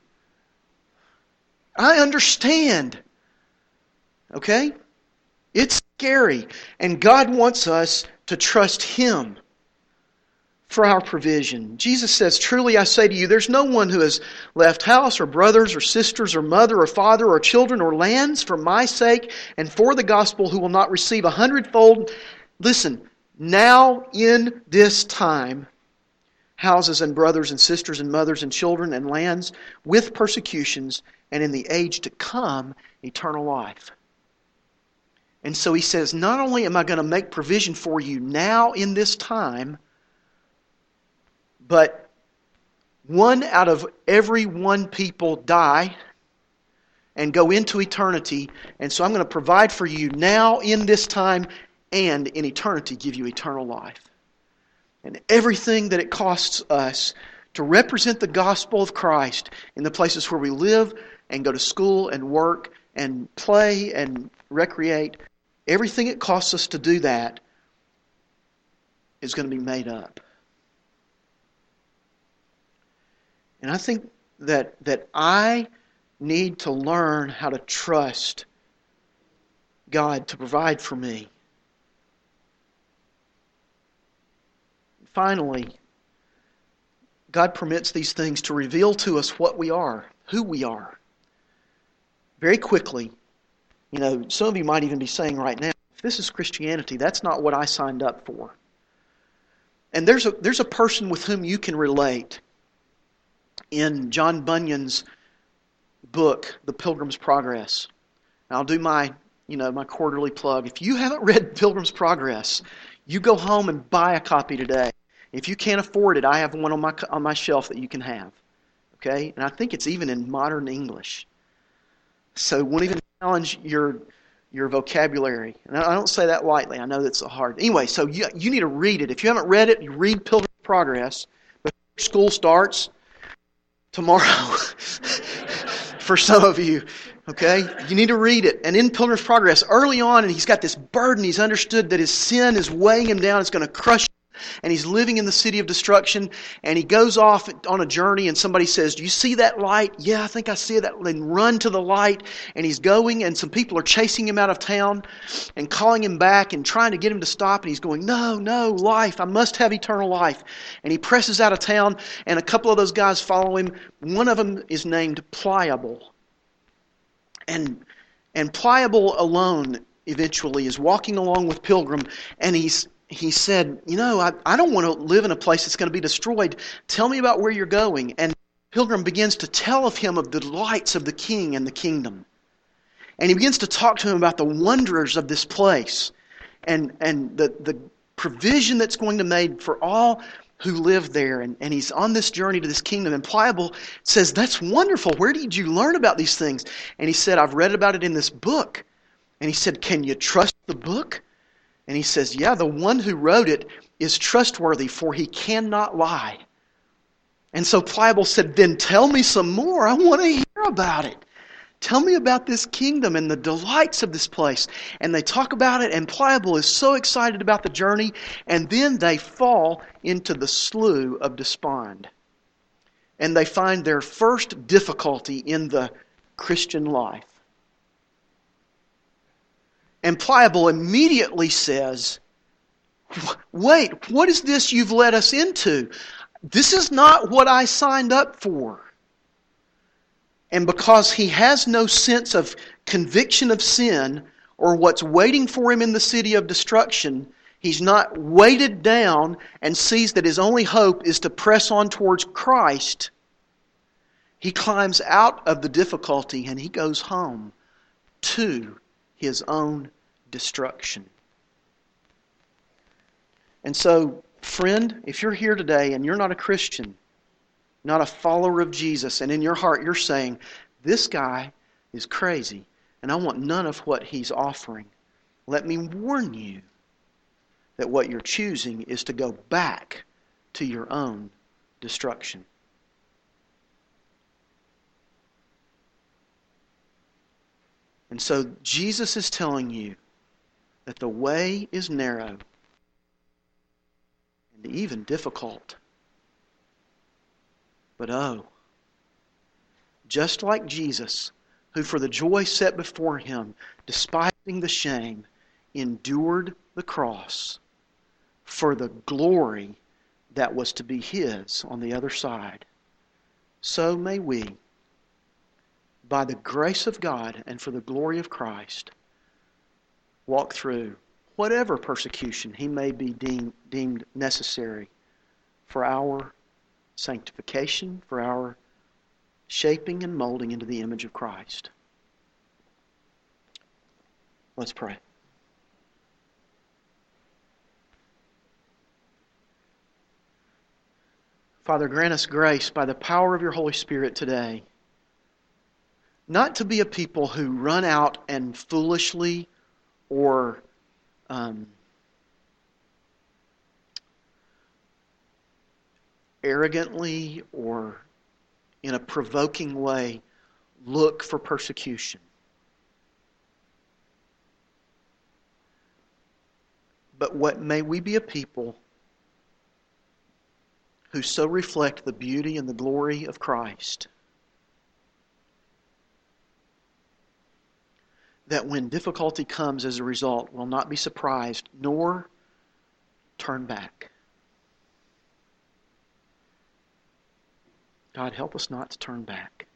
I understand. Okay? It's scary. And God wants us to trust Him for our provision. Jesus says, "Truly I say to you, there's no one who has left house or brothers or sisters or mother or father or children or lands for my sake and for the gospel who will not receive a hundredfold." Listen, now in this time, houses and brothers and sisters and mothers and children and lands with persecutions, and in the age to come, eternal life. And so He says, not only am I going to make provision for you now in this time, but one out of every one people die and go into eternity. And so I'm going to provide for you now in this time and in eternity give you eternal life. And everything that it costs us to represent the gospel of Christ in the places where we live and go to school and work and play and recreate, everything it costs us to do that is going to be made up. And I think that that I need to learn how to trust God to provide for me. Finally, God permits these things to reveal to us what we are, who we are. Very quickly, you know, some of you might even be saying right now, if this is Christianity, that's not what I signed up for. And there's a there's a person with whom you can relate. In John Bunyan's book, The Pilgrim's Progress. And I'll do my, you know, my quarterly plug. If you haven't read Pilgrim's Progress, you go home and buy a copy today. If you can't afford it, I have one on my on my shelf that you can have. Okay? And I think it's even in modern English. So it won't even challenge your your vocabulary. And I don't say that lightly. I know that's hard. Anyway, so you you need to read it. If you haven't read it, you read Pilgrim's Progress. Before school starts tomorrow, for some of you, okay? You need to read it. And in Pilgrim's Progress, early on, and he's got this burden. He's understood that his sin is weighing him down. It's going to crush him. And he's living in the city of destruction. And he goes off on a journey, and somebody says, "Do you see that light?" "Yeah, I think I see that." Then run to the light. And he's going, and some people are chasing him out of town and calling him back and trying to get him to stop. And he's going, "No, no, life. I must have eternal life." And he presses out of town, and a couple of those guys follow him. One of them is named Pliable. And, and Pliable alone eventually is walking along with Pilgrim, and he's He said, "You know, I, I don't want to live in a place that's going to be destroyed. Tell me about where you're going." And Pilgrim begins to tell of him of the delights of the king and the kingdom. And he begins to talk to him about the wonders of this place and, and the, the provision that's going to be made for all who live there. And, and he's on this journey to this kingdom. And Pliable says, "That's wonderful. Where did you learn about these things?" And he said, "I've read about it in this book." And he said, "Can you trust the book?" And he says, "Yeah, the one who wrote it is trustworthy, for he cannot lie." And so Pliable said, "Then tell me some more. I want to hear about it. Tell me about this kingdom and the delights of this place." And they talk about it, and Pliable is so excited about the journey, and then they fall into the slough of despond. And they find their first difficulty in the Christian life. And Pliable immediately says, "Wait, what is this you've led us into? this is not what I signed up for. And because he has no sense of conviction of sin or what's waiting for him in the city of destruction, he's not weighted down and sees that his only hope is to press on towards Christ. He climbs out of the difficulty and he goes home to his own destruction. And so, friend, if you're here today and you're not a Christian, not a follower of Jesus, and in your heart you're saying, this guy is crazy and I want none of what he's offering, let me warn you that what you're choosing is to go back to your own destruction. And so Jesus is telling you that the way is narrow and even difficult. But oh, just like Jesus, who for the joy set before him, despising the shame, endured the cross for the glory that was to be his on the other side, so may we, by the grace of God and for the glory of Christ, walk through whatever persecution he may be deemed, deemed necessary for our sanctification, for our shaping and molding into the image of Christ. Let's pray. Father, grant us grace by the power of your Holy Spirit today, not to be a people who run out and foolishly or um, arrogantly or in a provoking way look for persecution. But what may we be a people who so reflect the beauty and the glory of Christ that when difficulty comes as a result, will not be surprised nor turn back. God, help us not to turn back.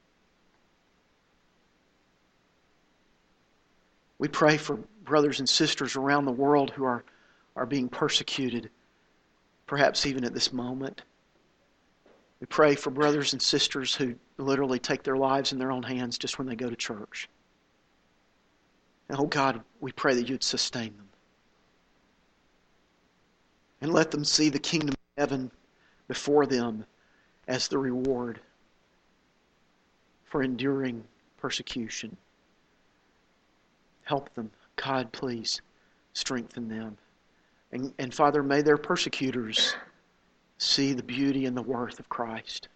We pray for brothers and sisters around the world who are, are being persecuted, perhaps even at this moment. We pray for brothers and sisters who literally take their lives in their own hands just when they go to church. And oh God, we pray that you'd sustain them. And let them see the kingdom of heaven before them as the reward for enduring persecution. Help them. God, please strengthen them. And, and Father, may their persecutors see the beauty and the worth of Christ.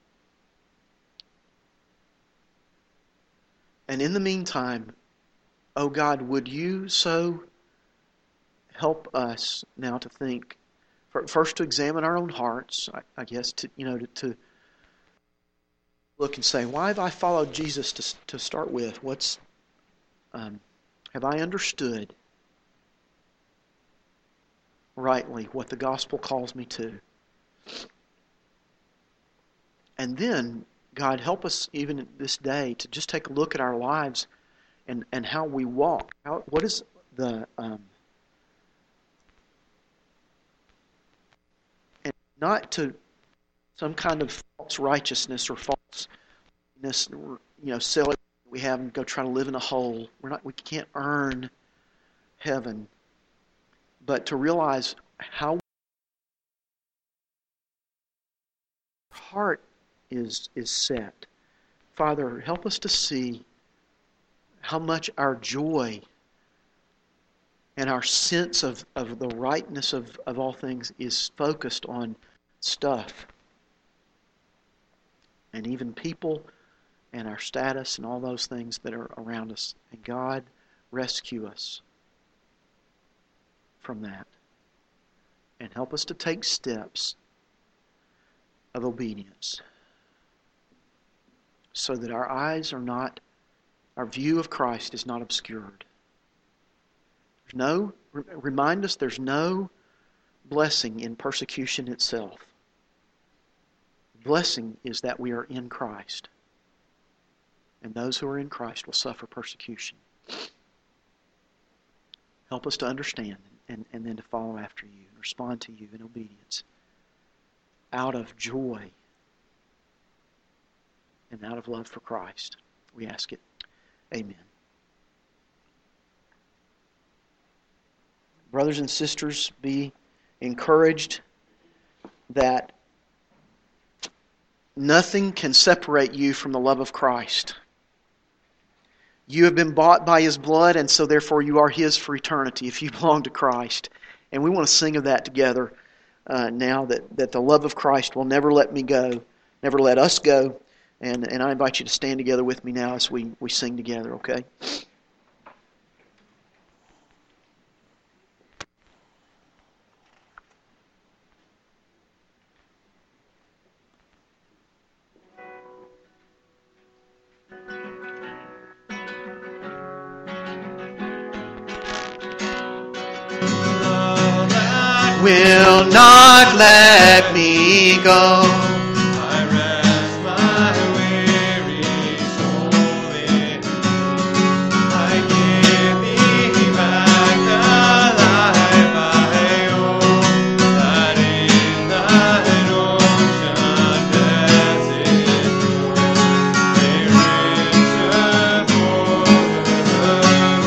And in the meantime, oh God, would you so help us now to think, first to examine our own hearts, I, I guess, to you know, to, to look and say, why have I followed Jesus to to start with? What's um, have I understood rightly what the gospel calls me to? And then, God, help us even this day to just take a look at our lives and, and how we walk. How, what is the um, and not to some kind of false righteousness or falseness, you know, sell it we have and go try to live in a hole. We're not. We can't earn heaven, but to realize how our heart is is set. Father, help us to see how much our joy and our sense of, of the rightness of, of all things is focused on stuff and even people and our status and all those things that are around us. And God, rescue us from that and help us to take steps of obedience so that our eyes are not, our view of Christ is not obscured. There's no, remind us there's no blessing in persecution itself. The blessing is that we are in Christ. And those who are in Christ will suffer persecution. Help us to understand and, and then to follow after you and respond to you in obedience out of joy and out of love for Christ. We ask it. Amen. Brothers and sisters, be encouraged that nothing can separate you from the love of Christ. You have been bought by His blood, and so therefore you are His for eternity if you belong to Christ. And we want to sing of that together uh, now, that, that the love of Christ will never let me go, never let us go. And, and I invite you to stand together with me now as we, we sing together, okay? Will not let me go. I rest my weary soul in Thee. I give Thee back the life I owe, that in Thine ocean blessed may richer for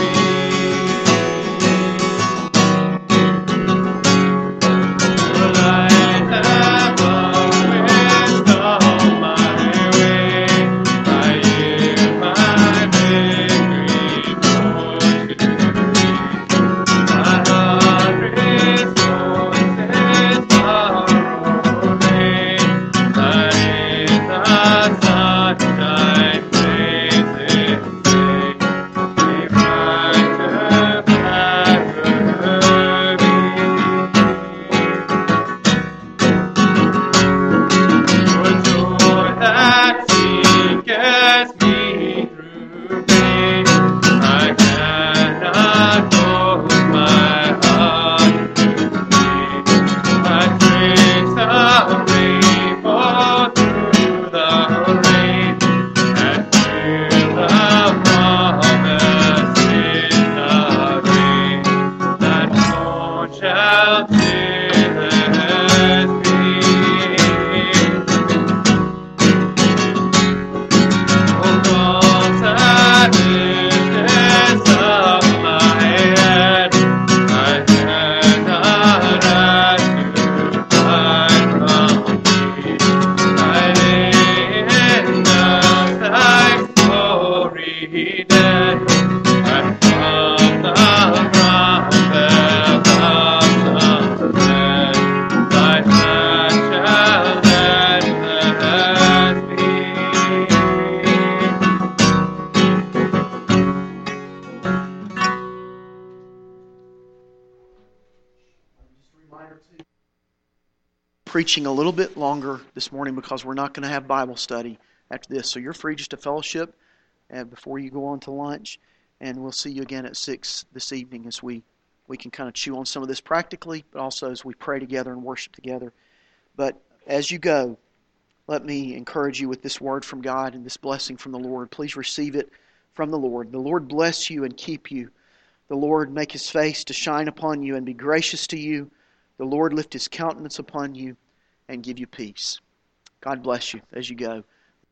Preaching a little bit longer this morning because we're not going to have Bible study after this. So you're free just to fellowship uh, before you go on to lunch. And we'll see you again at six this evening as we, we can kind of chew on some of this practically, but also as we pray together and worship together. But as you go, let me encourage you with this word from God and this blessing from the Lord. Please receive it from the Lord. The Lord bless you and keep you. The Lord make His face to shine upon you and be gracious to you. The Lord lift His countenance upon you and give you peace. God bless you as you go.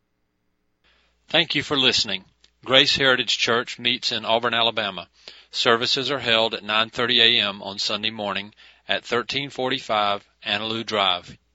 Thank you for listening. Grace Heritage Church meets in Auburn, Alabama. Services are held at nine thirty a.m. on Sunday morning at thirteen forty-five Annaloo Drive,